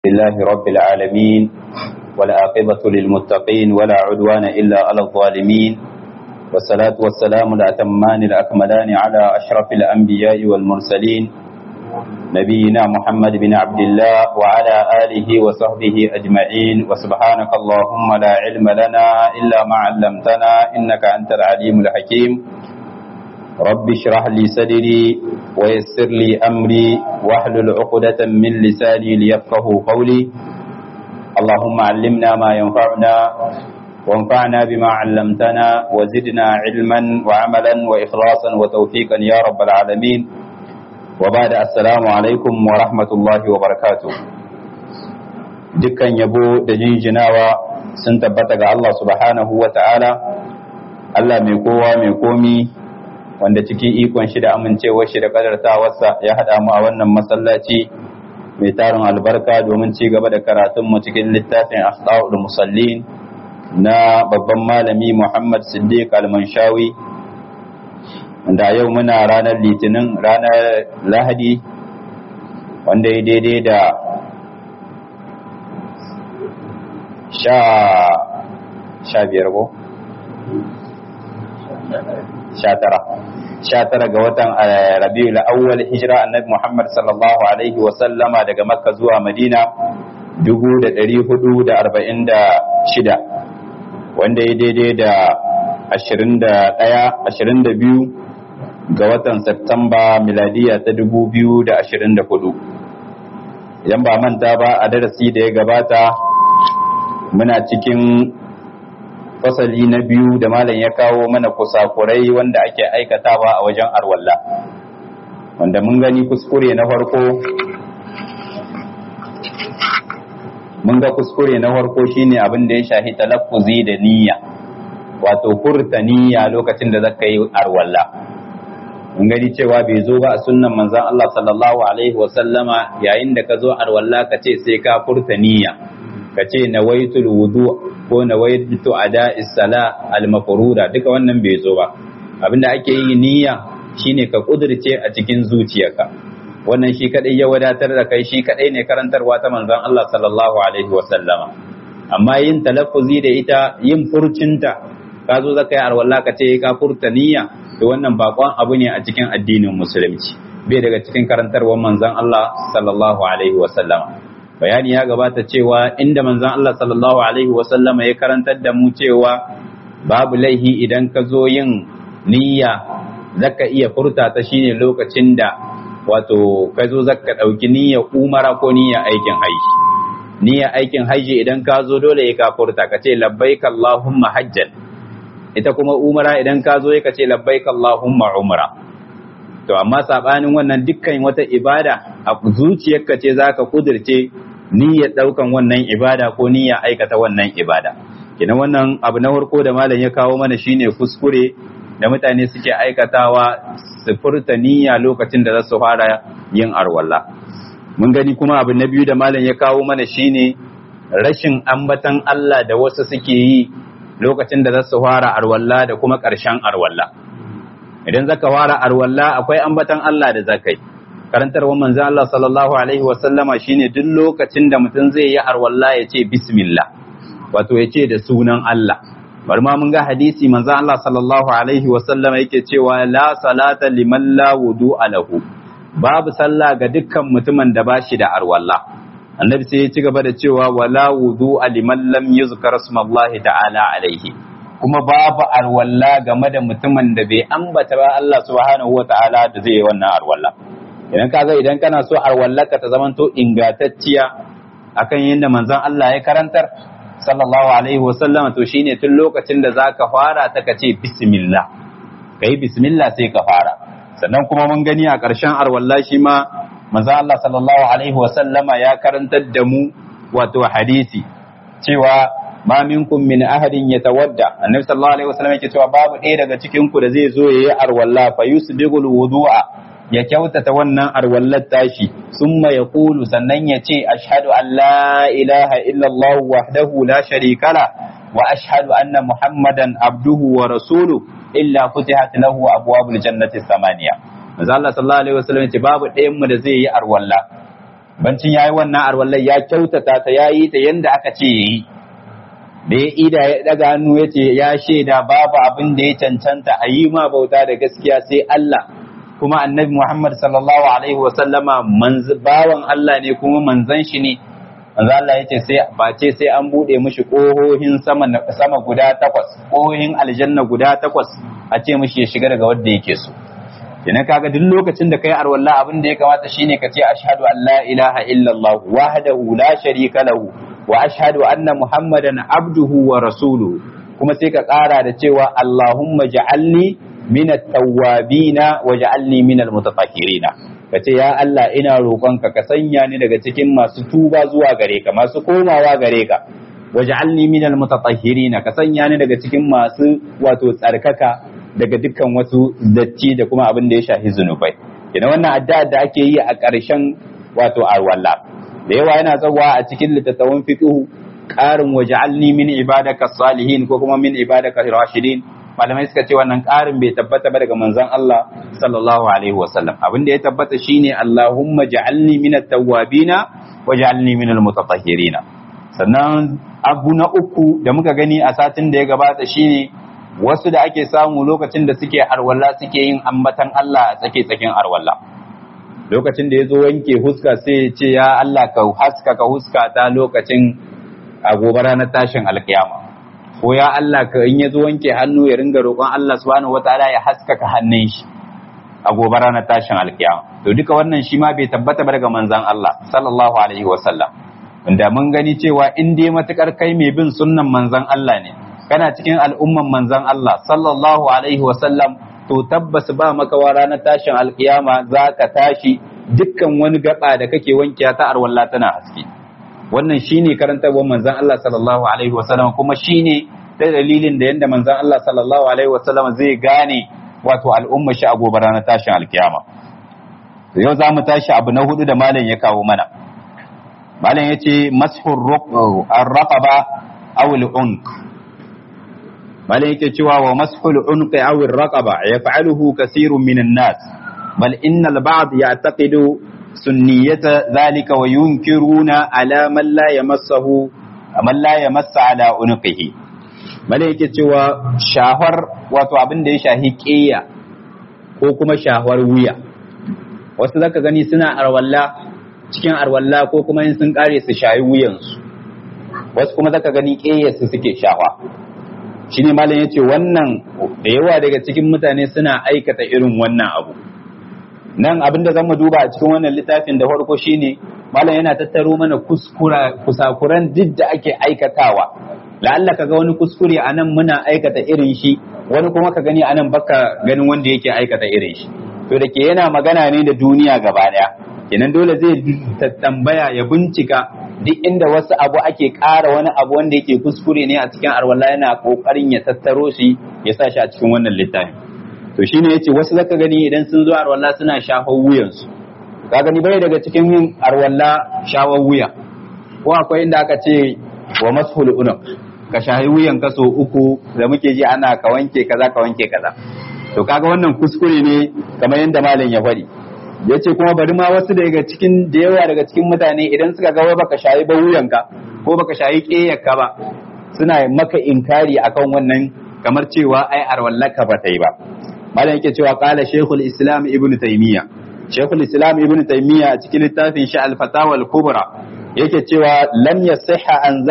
لله رب العالمين والعاقبة للمتقين ولا عدوان إلا على الظالمين والصلاة والسلام الأتمان الأكملان على أشرف الأنبياء والمرسلين نبينا محمد بن عبد الله وعلى آله وصحبه أجمعين وسبحانك اللهم لا علم لنا إلا ما علمتنا إنك أنت العليم الحكيم رب اشرح لي صدري ويسر لي أمري واحلل عقدة من لساني ليفقه قولي اللهم علمنا ما ينفعنا وانفعنا بما علمتنا وزدنا علما وعملا وإخلاصا وتوفيقا يا رب العالمين وبعد السلام عليكم ورحمة الله وبركاته dukkan yabo da jinjinawa sun tabbata ga Allah subhanahu wa ta'ala Allah mai kowa mai komi wanda cikin ikon shi da amincewar shi da kadartawarsa ya haɗa mu a wannan masallaci mai tarin albarka domin ci gaba da karatun mu cikin littafin Akhlaqul Musallin na babban malami Muhammad Siddiq Al-Manshawi wanda yau muna ranar Litinin ranar Lahadi wanda ya daidai da sha biyar ko 19 ga watan Rabiul Awwal hijira annabi Muhammad sallallahu alaihi wa sallama daga Makka zuwa Madina 1446 wanda ya daidai da 22 ga watan Septemba miladiya ta 2024 idan ba manta ba a darasi da ya gabata muna cikin fasali na biyu da malam ya kawo mana kusakurai wanda ake aikatawa a wajen arwalla wanda mun gani kuskure na farko shine abin da ya shahi talaffuzi da niyya wato furta niyya lokacin da zaka yi arwalla mun gani cewa bai zo ba a sunnan manzon Allah sallallahu alaihi wasallama yayin da ka zo arwalla ka ce sai ka furta niyya ka ce nawaitul wudu ko nawaitu ada'is sala al-mafruda duka wannan bai zo ba abinda ake yi niyya shine ka kudirce a cikin zuciyarka wannan shi kadai ya wadatar da kai shi kadai ne karantarwa ta manzon Allah sallallahu alaihi wasallama amma yin talaffuzi da ita yin furcinta ka zo zaka yi arwalla ka ce ka furta niyya to wannan bakon abu ne a cikin addinin musulunci bai daga cikin karantarwar manzon Allah sallallahu alaihi wasallama bayani ya gabata cewa inda manzon Allah sallallahu alaihi wasallama ya karantar da mu cewa babu laihi idan ka zo yin niyya zaka iya furta ta shine lokacin da wato ka zo zaka dauki niyyar umara ko niyyar aikin haji niyyar aikin haji idan ka zo dole ka furta ka ce labbaik allahumma hajjan ita kuma umara idan ka zo ka ce labbaik allahumma umra to amma sabanin wannan dukkan wata ibada a zuciyarka ce zaka kudirce niyyar daukan wannan ibada ko niyyar aikata wannan ibada kina wannan abu na farko da malam ya kawo mana shine kuskure da mutane suke aikatawa su furta niyya lokacin da za su fara yin arwalla mun gani kuma abu na biyu da malam ya kawo mana shine rashin ambatan Allah da wasu suke yi lokacin da za su fara arwalla da kuma ƙarshen arwalla idan zaka fara arwalla akwai ambatan Allah da zakai karantarwar manzon Allah sallallahu alaihi wasallama shine duk lokacin da mutum zai yi arwalla ya ce bismillah wato ya ce da sunan Allah bari ma mun ga hadisi manzon Allah sallallahu alaihi wasallama yake cewa la salata liman la wudu'a lahu babu sallah ga dukkan mutumin da bashi da arwalla annabi sai ya ci gaba da cewa wala wudu'a liman lam yuzkar ismallahi ta'ala alaihi kuma babu arwalla game da mutumin da bai ambata ba Allah subhanahu wa ta'ala da zai yi wannan arwalla idan kana so arwallaka ta zamanto ingantacciya akan yadda manzon Allah ya karantar sallallahu alaihi wasallam to shine tun lokacin da zaka fara ta kace bismillah kai bismillah sai ka fara sannan kuma mun gani a ƙarshen arwalla shi ma manzon Allah sallallahu alaihi wasallama ya karantar da mu wato hadisi cewa ma minkum min ahadin yatawadda annabi sallallahu alaihi wasallam yake cewa babu ɗaya daga cikin ku da zai zo yayi arwalla fa yusbigul wudu'a ya kyautata wannan arwallar tashi summa yaqulu sannan ya ce ashhadu an la ilaha illallah wahdahu la sharika la wa ashhadu anna muhammadan abduhu wa rasuluhu illa futihat lahu abwabul jannati samaniya manzo Allah sallallahu alaihi wasallam ce babu ɗayan mu da zai yi arwalla bancin yayi wannan arwallai ya kyautata ta yayi ta yanda aka ce yayi da ya ida ya daga hannu ya ce ya shaida babu abin da ya cancanta a yi ma bauta da gaskiya sai Allah kuma annabi Muhammad sallallahu alaihi wasallama bawan Allah ne kuma manzon shi ne manzo Allah ya ce sai an bude mishi kohohin sama guda 8 kohohin aljanna guda 8 a ce mishi ya shiga daga wanda yake so idan kaga duk lokacin da kai arwalla abin da ya kamata shine ka ce ashhadu an la ilaha illallah wahdahu la sharika lahu wa ashhadu anna muhammadan abduhu wa rasuluhu kuma sai ka ƙara da cewa allahumma ja'alni minat tawwabina wa ja'alni minal mutatahhirina kace ya Allah ina roƙonka ka sanya ni daga cikin masu tuba zuwa gare ka masu komawa gare ka wa ja'alni minal mutatahhirina ka sanya ni daga cikin masu wato tsarkaka daga dukkan wasu datti da kuma abin da ya shafi zunubai idan wannan addu'a da ake yi a ƙarshen wato arwalla da yawa yana tsawa a cikin littattafan fiqh ƙarin waj'alni min ibadaka salihin ko kuma min ibadaka rashidin malamai suka ce wannan ƙarin bai tabbata ba daga manzon Allah sallallahu alaihi wasallam abin da ya tabbata shine Allahumma ja'alni min at-tawwabina waj'alni min al-mutatahhirina sannan abu na uku da muka gani a satin da ya gabata shine wasu da ake samu lokacin da suke arwalla suke yin ambatan Allah a tsake-tsakin arwalla lokacin da ya zo wanke huska sai ya ce ya Allah ka haskaka huska ta lokacin a gobe ranar tashin alkiyama ko ya Allah ka in ya zo wanke hannu ya ringa roƙon Allah subhanahu wataala ya haskaka hannun shi a gobe ranar tashin alkiyama to duka wannan shi ma bai tabbata ba daga manzon Allah sallallahu alaihi wasallam wanda mun gani cewa in dai matukar kai mai bin sunnan manzon Allah ne kana cikin al'umman manzan Allah sallallahu alaihi wasallam to tabbas ba makawa ranar tashin alkiyama za ka tashi dukkan wani gaba da kake wankiya ta arwalla tana haske wannan shine karantarwar manzan Allah sallallahu alaihi wasallam kuma shine ta dalilin da yanda manzan Allah sallallahu alaihi wasallam zai gane wato al'umma shi a gobe ranar tashin alkiyama to yau za mu tashi abu na hudu da malam ya kawo mana malam yace mashur ar-raqaba aw al-unq bal yake cewa wa mashul unqi aw ar-raqaba yaf'aluhu kaseerun minan nas bal innal ba'd ya'taqidu sunniyata dhalika wa yunkiruna ala man la yamassa ala unqihi bal yake cewa shahwar wato abin da ya shahi ƙeya ko kuma shahwar wuya wasu zaka gani suna cikin arwalla ko kuma in sun kare su shayi wuyansu wasu kuma zaka gani ƙeyarsu suke shahwa shine malam yace wannan da yawa daga cikin mutane suna aikata irin wannan abu nan abinda zamu duba a cikin wannan littafin da farko shine malam yana tattaro mana kusakuran duk da ake aikatawa la'alla kaga wani kuskure anan muna aikata irin shi wani kuma ka gani anan baka ganin wanda yake aikata irin shi to da ke yana magana ne da duniya gaba daya kenan dole zai tambaya ya bincika duk inda wasu abu ake ƙara wani abu wanda yake kuskure ne a cikin arwalla yana ƙoƙarin ya tattaro shi ya sa shi a cikin wannan littafin to shine yace wasu zaka gani idan sun zo arwalla suna shafar wuyansu ka gani bai daga cikin yin arwalla shawar wuya ko akwai inda aka ce wa mashul unuk ka shahi wuyan ka so uku da muke ji ana ka wanke kaza to kaga wannan kuskure ne kamar yadda malam ya faɗi ya ce kuma bari ma wasu da yawa daga cikin mutane idan suka ga baka shayi ba wuyanka ko baka shayi ƙeyarka ba suna maka inkari akan wannan kamar cewa ai arwallaka ba ta yi ba malam yake cewa qala shaykhul islam ibnu taymiya a cikin littafin shi al-fatawa al-kubra yake cewa lam yasihha an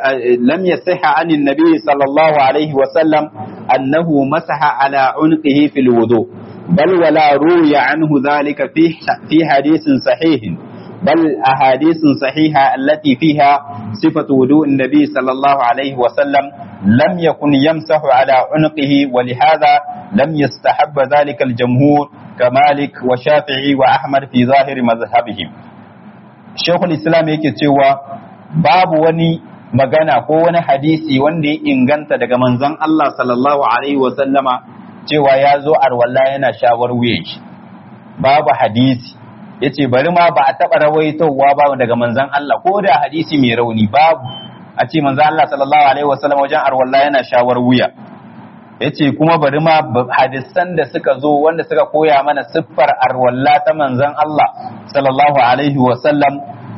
nabi sallallahu alaihi wa sallam annahu masaha ala unqihi fil wudu' بل ولا روي عنه ذلك في حديث صحيح بل أحاديث صحيحة التي فيها صفة وضوء النبي صلى الله عليه وسلم لم يكن يمسح على عنقه ولهذا لم يستحب ذلك الجمهور كمالك وشافعي وأحمد في ظاهر مذهبهم شيخ الإسلام yake cewa babu wani magana ko wani hadisi wanda ya inganta daga manzon Allah sallallahu alaihi wa sallama cewa ya zo arwalla yana shawar wuyan shi babu hadisi yace bari ma ba a taba rawaitowa ba daga manzon Allah ko da hadisi mai rauni babu a ce manzon Allah sallallahu alaihi wasallam wajen arwalla yana shawar wuya yace kuma bari ma hadisan da suka zo wanda suka koya mana siffar arwalla ta manzon Allah sallallahu alaihi wa sallam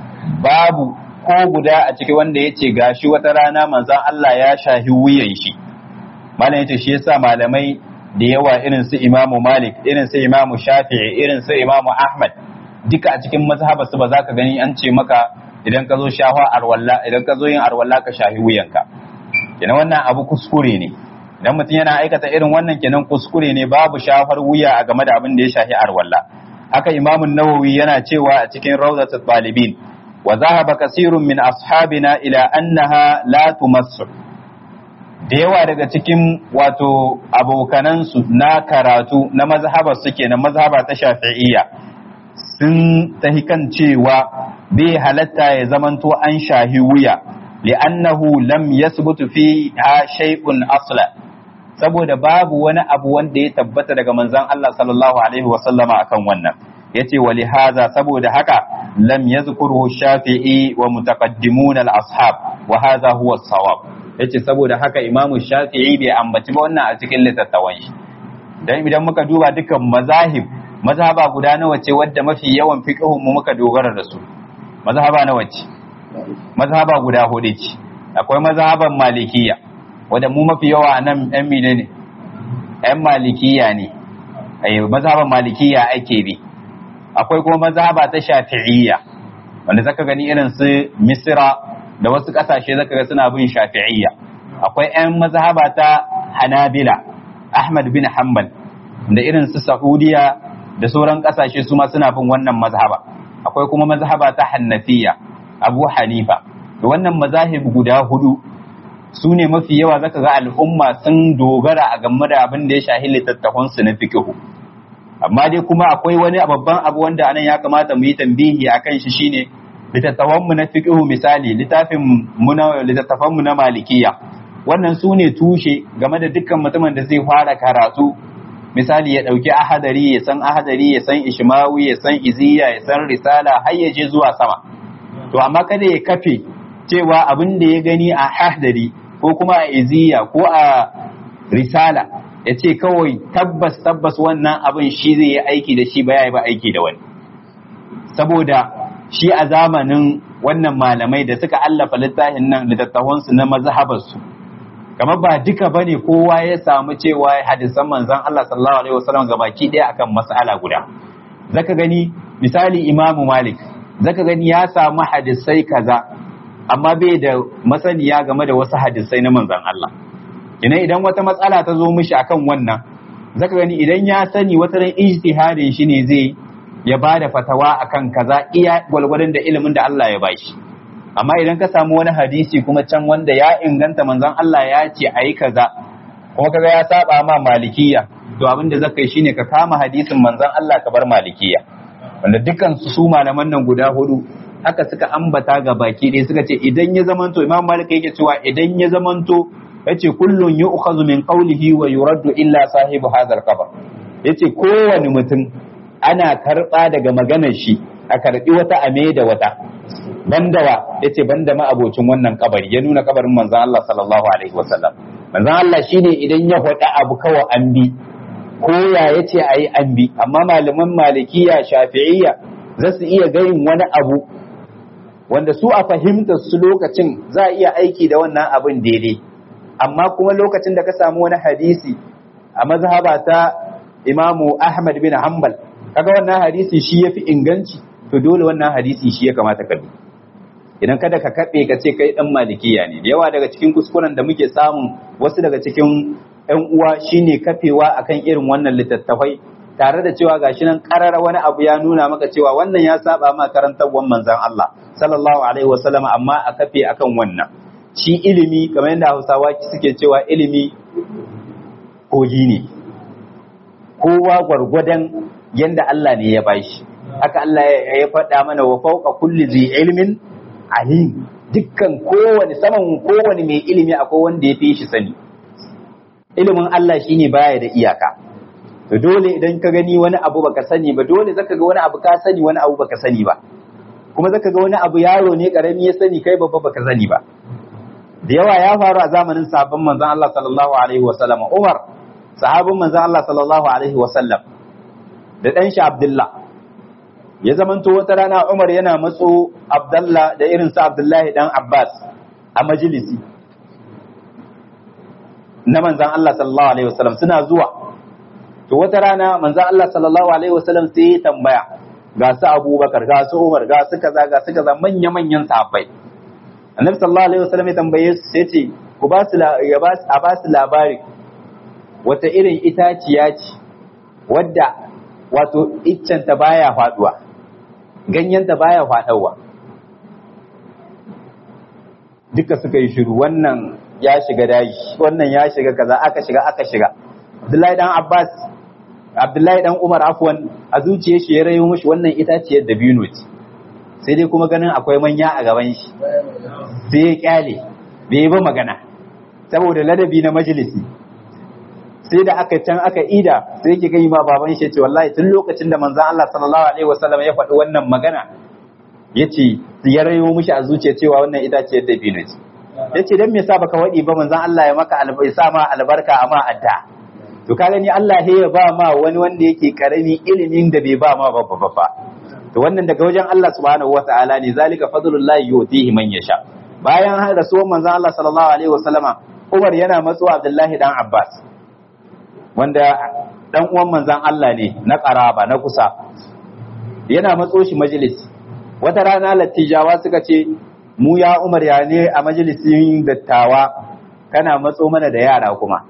babu ko guda a ciki wanda yace gashi wata rana manzon Allah ya shahi wuyan shi. Malam yace shi yasa malamai da yawa irin su Imam Malik, irin su Imam Shafi'i, irin su Imam Ahmad duka a cikin mazhabarsu ba za ka gani an ce maka idan ka zo shahwa arwalla, idan ka zo yin arwalla ka shahi wuyanka. Kenan wannan abu kuskure ne. Idan mutum yana aikata irin wannan kenan kuskure ne, babu shafar wuya a game da abin da ya shahi arwalla. Haka Imam Nawawi yana cewa a cikin Rawdatul Talibin wa zahaba kasirun min ashabina ila annaha la tumassu. Da yawa daga cikin wato abokanansu na karatu na mazhabar su kenan mazhaba ta Shafi'iyya sun tahi kan cewa bai halatta ya zamanto an shahi wuya li'annahu lam yasbutu fi shay'un asla, saboda babu wani abu wanda ya tabbata daga manzon Allah sallallahu alaihi wasallama akan wannan. Yace wa lihaza, saboda haka lam yazkuruhu Shafi'i wa mutaqaddimun al-ashab wa hadha huwa as-sawab. Yace saboda haka Imam Shafi'i bai ambaci ba wannan a cikin litattawan shi. Dan idan muka duba dukkan mazhaba guda nawa ce wadda mafi yawan fiqhun mu muka dogara da su? Mazhaba nawa ce? Mazhaba guda hudu ce. Akwai mazhaban Malikiyya wadda mu mafi yawa nan ɗan mine ne, ɗan Malikiyya ne. Mazhaban Malikiyya ake bi. Akwai kuma mazhaba ta Shafi'iyya wanda zaka gani irin su Misra da wasu ƙasashe zaka ga suna bin Shafi'iyya. Akwai ɗan mazhaba ta Hanabila, Ahmad bin Hanbal, da irin su Saudiya da sauran ƙasashe su ma suna bin wannan mazhaba. Akwai kuma mazhaba ta Hanafiya, Abu Hanifa. Da wannan mazahib guda hudu su ne mafi yawa zaka ga al'umma sun dogara a game da abin da ya shahi littattafan su na fiqhu. Amma dai kuma akwai wani babban abu wanda anan ya kamata mu yi tambihi akan shi shine littattafan mu na fiqhu, misali littattafan mu na Malikiyya. Wannan su ne tushe game da dukkan mutumin da zai fara karatu. Misali ya ɗauki ahadari, ya san ahadari, ya san ishmawi, ya san iziya, ya san risala, har ya je zuwa sama. To amma kada ya kafe cewa abin da ya gani a ahadari ko kuma a iziya ko a risala ya ce kawai tabbas wannan abin shi zai yi aiki da shi ba ya yi ba aiki da wani. Saboda shi a zamanin wannan malamai da suka allafa littafin nan littattafansu na mazhabarsu, kamar ba duka bane kowa ya samu cewa hadisan manzon Allah sallallahu alaihi wasallam gabaki daya akan mas'ala guda. Zaka gani misali Imam Malik, zaka gani ya samu hadisai kaza amma bai da masaniya game da wasu hadisai na manzon Allah. Idan wata matsala ta zo mishi akan wannan, zaka gani idan ya sani wata ran ijtihadin shi ne zai ya bada fatawa akan kaza iya gwalgwadon da ilimin da Allah ya bashi. Amma idan ka samu wani hadisi kuma can wanda ya inganta manzon Allah ya ce ayi kaza kuma kaga ya saba ma Malikiyya, to abin da zaka yi shine ka kama hadisin manzon Allah ka bar Malikiyya. Wanda dukkan su malaman nan guda hudu haka suka ambata ga baki ɗaya, suka ce idan ya zamanto, Imam Malik yake cewa idan ya zamanto, yace kullun yu'khadhu min qawlihi wa yuraddu illa sahibu hadha al-qabr. Yace kowane mutum ana karba daga maganar shi, a karbi wata ame da wata. Bandawa yace banda ma abocin wannan kabari, ya nuna kabarin manzon Allah sallallahu alaihi wasallam. Manzon Allah shine idan ya faɗa abu kawai an bi, ko ya yace ayi an bi. Amma malaman Malikiyya, Shafi'iyya za su iya gayin wani abu wanda su a fahimtar su lokacin za a iya aiki da wannan abin daidai, amma kuma lokacin da ka samu wani hadisi a mazhaba ta Imamu Ahmad bin Hanbal, kaga wannan hadisi shi yafi inganci, to dole wannan hadisi shi ya kamata ka bi. Idan kada ka kaɓe ka ce kai ɗan Malikiyya ne. Da yawa daga cikin kuskuren da muke samun wasu daga cikin ‘yan uwa shine kafewa akan irin wannan littattafai, tare da cewa gashi nan karara wani abu ya nuna maka cewa wannan ya saba ma karantarwar manzon Allah sallallahu alaihi wasallam, amma a kafe akan wannan. Shi ilimi kamar yadda Hausawa suke cewa ilimi kogi ne, kowa gwargwadon yanda Allah ne ya bashi. Haka Allah ya faɗa mana wa fawqa kulli zi ilmin alim, dukkan kowane mai ilimi akwai wanda ya fi shi sani. Ilimin Allah shine baya da iyaka. To dole idan ka gani wani abu baka sani ba, dole zaka ga wani abu ka sani wani abu baka sani ba. Kuma zaka ga wani abu yaro ne karami ya sani kai babba baka sani ba. da yawa ya faru a zamanin sahabban manzon Allah sallallahu alaihi wasallam. Umar sahabin manzon Allah sallallahu alaihi wasallam da dan shi Abdullah ya zamanto wata rana Umar yana matso Abdullah da irin sa Abdullahi dan Abbas a majalisi na manzon Allah sallallahu alaihi wasallam suna zuwa. To wata rana manzon Allah sallallahu alaihi wasallam sai ya tambaya ga su Abubakar ga su Umar ga su kaza manya-manyan sahabbai. Annabi sallallahu alaihi wasallam ya tambaye su sai ce ku ba su labari wata irin itaciya ce wadda wato iccenta baya faduwa ganyenta baya fadawa. Duka suka yi shiru, wannan ya shiga daji wannan ya shiga kaza aka shiga Abdullahi dan Umar afwan a zuciyar shi ya rayo mishi wannan itaciyar dabino ce, sai dai kuma ganin akwai manya a gaban shi sai ya kyale bai ba magana saboda ladabi na majalisi. Sai da aka ida sai yake gani ma baban shi ce wallahi tun lokacin da manzon Allah sallallahu alaihi wasallam ya faɗi wannan magana yace ya rayo mishi a zuciya cewa wannan itaciyar dabino ce. Yace dan me yasa baka wadi ba manzon Allah ya maka sa ma albarka amma adda. To ka gani Allah ya ba ma wani wanda yake karami ilimin da bai ba ma babba ba. To wannan daga wajen Allah subhanahu wataala ne, zalika fadlullahi yutihi man yasha. Bayan rasuwar manzon Allah sallallahu alaihi wasallama Umar yana matso Abdullahi dan Abbas wanda dan uwan manzon Allah ne na qaraba na kusa, yana matso shi majalisi. Wata rana lattijawa suka ce mu ya Umar ya ne a majalisin dattawa kana matso mana da yara kuma.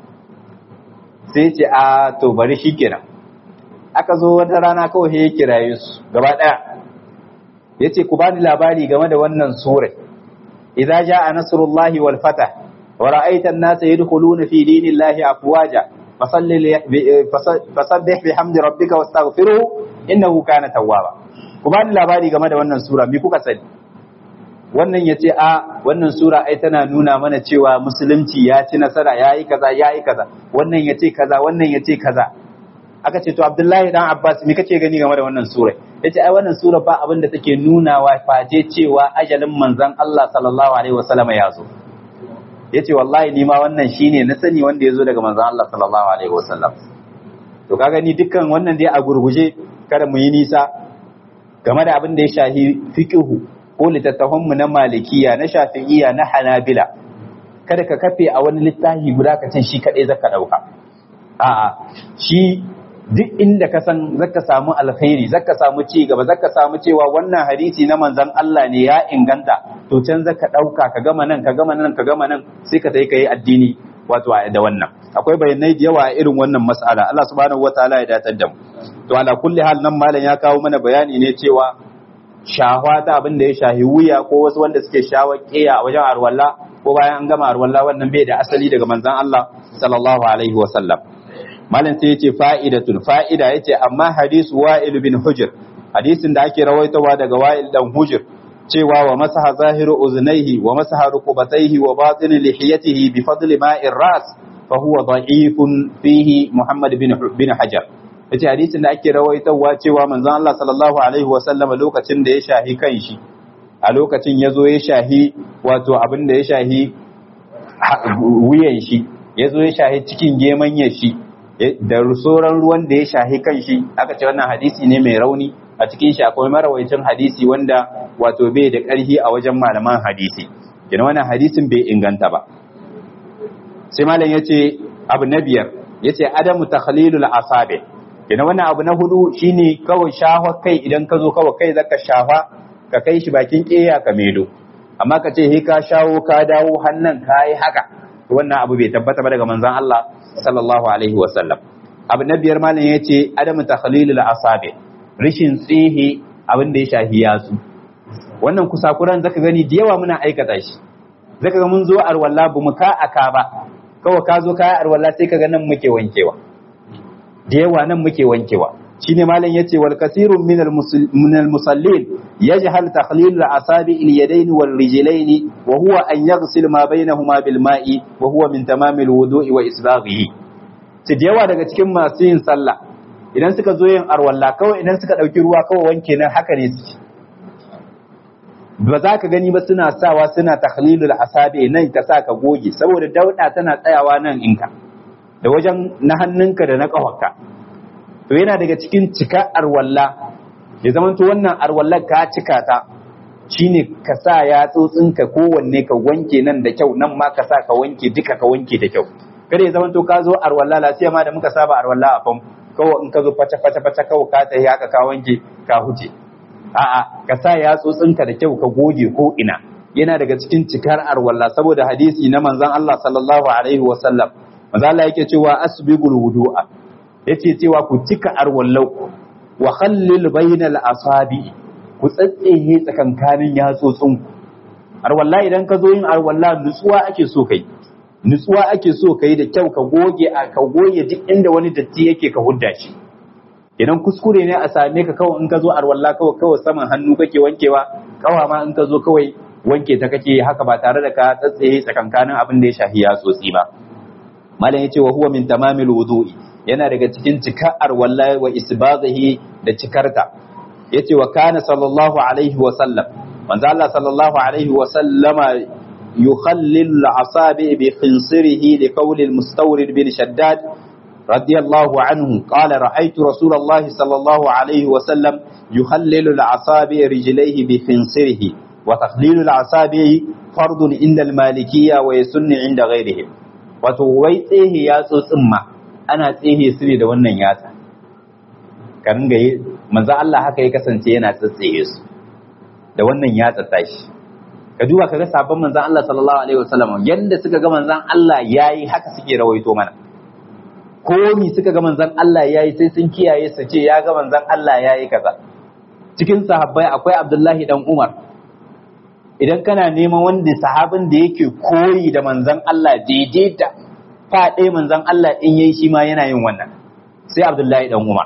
Sai ce a to bari shikenan. Aka zo wata rana kawai ya kiraye su gaba daya yace ku bani labari game da wannan sura idza jaa nasrullahi wal fatah wa ra'aita an-nasa yadkhuluna fi dinillahi afwaja fasabbih bihamdi rabbika wastaghfiruhu innahu kana tawwaba. Ku bani labari game da wannan sura, me kuka sani? Wannan yace a wannan sura ai tana nuna mana cewa musulunci ya ci nasara, yayi kaza, wannan yace kaza, wannan yace kaza. Aka ce to Abdullahi dan Abbas me kake gani game da wannan sura? Yace ai wannan sura ba abin da take nunawa face cewa ajalin manzon Allah sallallahu alaihi wasallam ya zo. Yace wallahi ni ma wannan shine na sani wanda ya zo daga manzon Allah sallallahu alaihi wasallam. To ka gani dukkan wannan dai a gurguje kada mu yi nisa game da abin da ya shahi fiqhu ko littattafanmu na malikiya na shafi'iyya na hanabila. Kada ka kafe a wani littafi guda ka ce shi kadai zaka dauka. A'a, shi duk inda ka san zaka samu alkhairi, zaka samu ci gaba, zaka samu cewa wannan hadisi na manzon Allah ne ya inganta, to can zaka dauka ka gama nan sai ka tayi kai addini wato da wannan. Akwai bayanai da yawa a irin wannan mas'ala. Allah subhanahu wataala ya datar da mu. To ala kulli hal nan malam ya kawo mana bayani ne cewa shahwa ta abin da ya shahi wuya ko wasu wanda suke shawar kiya a wajen arwalla ko bayan an gama arwalla, wannan bai da asali daga manzon Allah sallallahu alaihi wa sallam. Malam sai yace fa'ida yace amma hadisu Wa'il bin Hujr, hadisin da ake rawaitowa daga Wa'il dan Hujr cewa wa masaha zahiru uznaihi wa masaha rukubataihi wa batin lihiyatihi bi fadli ma'ir ras fa huwa da'ifun fihi Muhammad bin Hajar. Yace hadisin da ake rawaitowa cewa manzon Allah sallallahu alaihi wa sallam lokacin da ya shahi kanshi, a lokacin yazo ya shahi wato abin da ya shahi wuyan shi, yazo ya shahi cikin gemanyar shi da sauran ruwan da ya shahi kanshi, aka ce wannan hadisi ne mai rauni. A cikin shi akwai marawaicin hadisi wanda wato bai da ƙarfi a wajen malaman hadisi, kenan wannan hadisin bai inganta ba. Sai malam yace abu na biyar yace adamu takhlilul asabi, kenan wannan abu na hudu shine kawai shafa kai. Idan ka zo kawai kai zaka shafa ka kai shi bakin ƙeya ka medo, amma ka ce he ka shawo ka dawo hannun ka yi haka, wannan abu bai tabbata ba daga manzon Allah sallallahu alaihi wasallam. Abu na biyar malam yace adamu takhlilul asabi, rishin tsihi abin da ya shafi yatsu. Wannan kusakuran zaka gani da yawa muna aikata shi. Zaka ga mun zo arwalla bu mu ka aka ba, kawai ka zo ka arwalla sai ka ga nan muke wankewa, da yawa nan muke wankewa. Shine malam yace wal kasirun min al musallin yajhal takhlil al asabi al yadayn wal rijlayn wa huwa an yaghsil ma bainahuma bil ma'i wa huwa min tamam al wudu'i wa isbaghihi. Da yawa daga cikin masu yin sallah idan suka zo yin arwalla kawai idan suka dauki ruwa kawai wanke nan haka ne suke. ba za ka gani ba suna sawa suna takhlilul asabi nan ka sa ka goge saboda dauda tana tsayawa nan inka da wajen na hannunka da na kafarka to yana daga cikin cika arwalla ya zamanto wannan arwallar ka cika ta shine ka sa yatsotsinka kowanne ka wanke nan da kyau nan ma ka sa ka wanke duka ka wanke da kyau kada ya zamanto ka zo arwalla lafiya ma da muka saba arwalla a fam kawai in ka zo fata kawai ka tayi haka ka wanke ka huce a'a ka sa yatsotsinka da kyau ka goge ko ina yana daga cikin cikar arwalla saboda hadisi na manzon Allah sallallahu alaihi wasallam manzo Allah yake cewa asbigul wudu'a yace cewa ku cika arwallau wa khallil bainal asabi ku tsatsehe tsakankanin yatsotsin ku arwalla idan ka zo yin arwalla nutsuwa ake so kai da kyau ka goge duk inda wani datti yake ka hudda shi idan kuskure ne a same ka kawai in ka zo arwalla kawai saman hannu kake wankewa kawa ma in ka zo kawai wanke ta kake haka ba tare da ka tsatsaye tsakankanin abin da ya shafi yatsotsi ba malam yace wa huwa min tamamil wudu'i yana daga cikin cikar arwalla wa isbaghihi da cikarta yace wa kana sallallahu alaihi wa sallam manzo Allah sallallahu alaihi wa sallama yukhallil al-asabi bi khinsirihi li qawli al-mustawrid bin shaddad radiyallahu anhu qala ra'aytu rasulullah sallallahu alaihi wa sallam yukhallil al-asabi rijlayhi bi khinsirihi wa takhlil al-asabi fardun inda al-malikiyya wa yasunnu inda ghayrihim wato wai tsehe yatsotsin ma ana tsehe su ne da wannan yatsa ka ringa yi manzo Allah haka ya kasance yana tsatsehe su da wannan yatsa tashi ka duba kaga sabon manzon Allah sallallahu alaihi wasallam yanda suka ga manzon Allah yayi haka suke rawaito mana komi suka ga manzon Allah yayi sai sun kiyaye su ce ya ga manzon Allah yayi kaza cikin sahabbai akwai Abdullahi dan Umar idan kana neman wanda sahabin da yake koyi da manzon Allah daidai da faɗe manzon Allah in yayi shi ma yana yin wannan sai Abdullahi dan Umar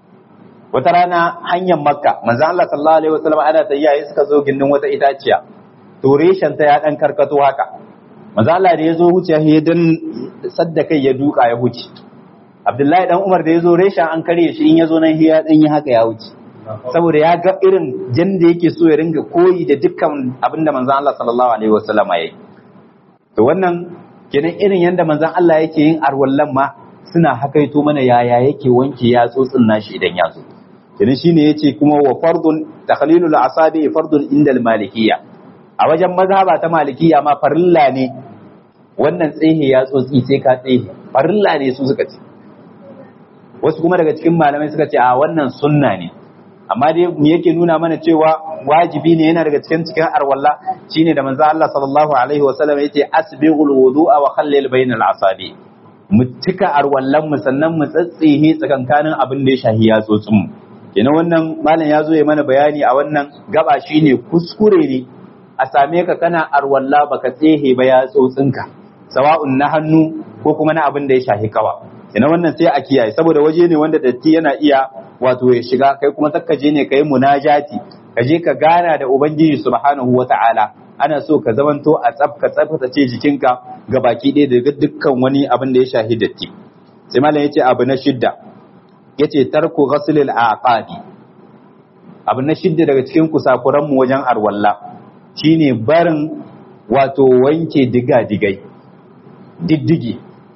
wata rana hanyar Makka manzon Allah sallallahu alaihi wasallam ana tayyaye suka zo gindin wata itaciya to reshen ta ya dan karkato haka manzon Allah da yazo huce ya dan sadda kai ya duka ya huce Abdullahi dan Umar da yazo reshen an kare shi in yazo nan ya dan yi haka ya huce saboda ya ga irin janda yake so ya ringa koyi da dukkan abinda manzon Allah sallallahu alaihi wasallam yayi to wannan kenan irin yanda manzon Allah yake yin arwallan ma suna hakaito mana yaya yake wanke yatsotsin nashi idan ya zo kenan shine yace kuma wa fardun takhlilul asabi fardun indal malikiyya a wajen mazhaba ta malikiyya ma farilla ne wannan tsehe yatsotsi sai ka tsehe farilla ne su suka ce wasu kuma daga cikin malamai suka ce a wannan sunna ne amma dai me yake nuna mana cewa wajibi ne yana daga cikin arwalla shine da manzo Allah sallallahu alaihi wasallam yace asbighul wudu'a wa khallil bainal asabi mu cika arwallan mu sannan mu tsatsihe tsakankanin abin da ya shahi yatsotsin mu kenan wannan malam ya zo ya mana bayani a wannan gaba shine kuskure ne a same ka kana arwalla baka tsehe ba yatsotsinka sawa'un na hannu ko kuma na abin da ya shahi kawa kenan wannan sai a kiyaye saboda waje ne wanda datti yana iya wato ya shiga kai kuma takka je ne kai munajati ka je ka gana da ubangiji subhanahu wata'ala ana so ka zamanto a tsaftace jikinka ga baki ɗaya daga dukkan wani abin da ya shahi datti sai malam yace abu na shidda yace tarku ghaslil aqabi abu na shidda daga cikin kusakuran mu wajen arwalla shine barin wato wanke diga-digai diddigi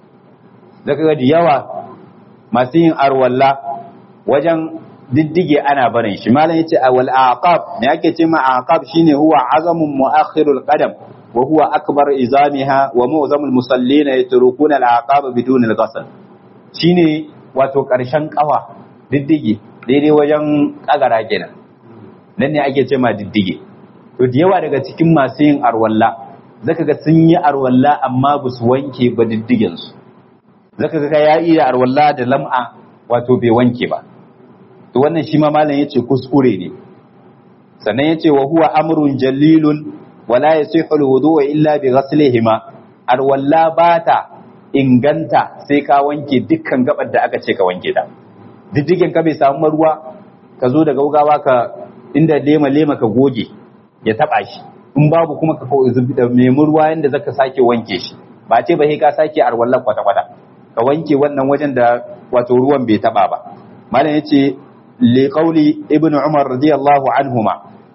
daga da yawa masu yin arwalla wajen diddige ana barin shi malam yace awal aqab me yake ce ma aqab shine huwa azamun muakhirul qadam wa huwa akbar izamiha wa mu'zamul musallina yatrukuna al aqab bidun al ghasl shine wato karshen kafa diddige daidai wajen kagara kenan nan ne ake ce ma diddige to da yawa daga cikin masu yin arwalla zaka ga sun yi arwalla amma ba su wanke ba diddigen su zaka ga ya iya arwalla da lam'a wato bai wanke ba to wannan shi ma malam yace kuskure ne sannan yace wa huwa amrun jalilun wala yasihu alwudu illa bi ghaslihima arwalla bata inganta sai ka wanke dukkan gabar da aka ce ka wanke ta diddigen ka bai samu ruwa ka zo da gaugawa ka inda lema ka goge ya taba shi in babu kuma ka nemi ruwa yanda zaka sake wanke shi ba ce ba sai ka sake arwalla kwata-kwata ka wanke wannan wajen da wato ruwan bai taba ba malam yace li qawli ibnu umar radiyallahu anhuma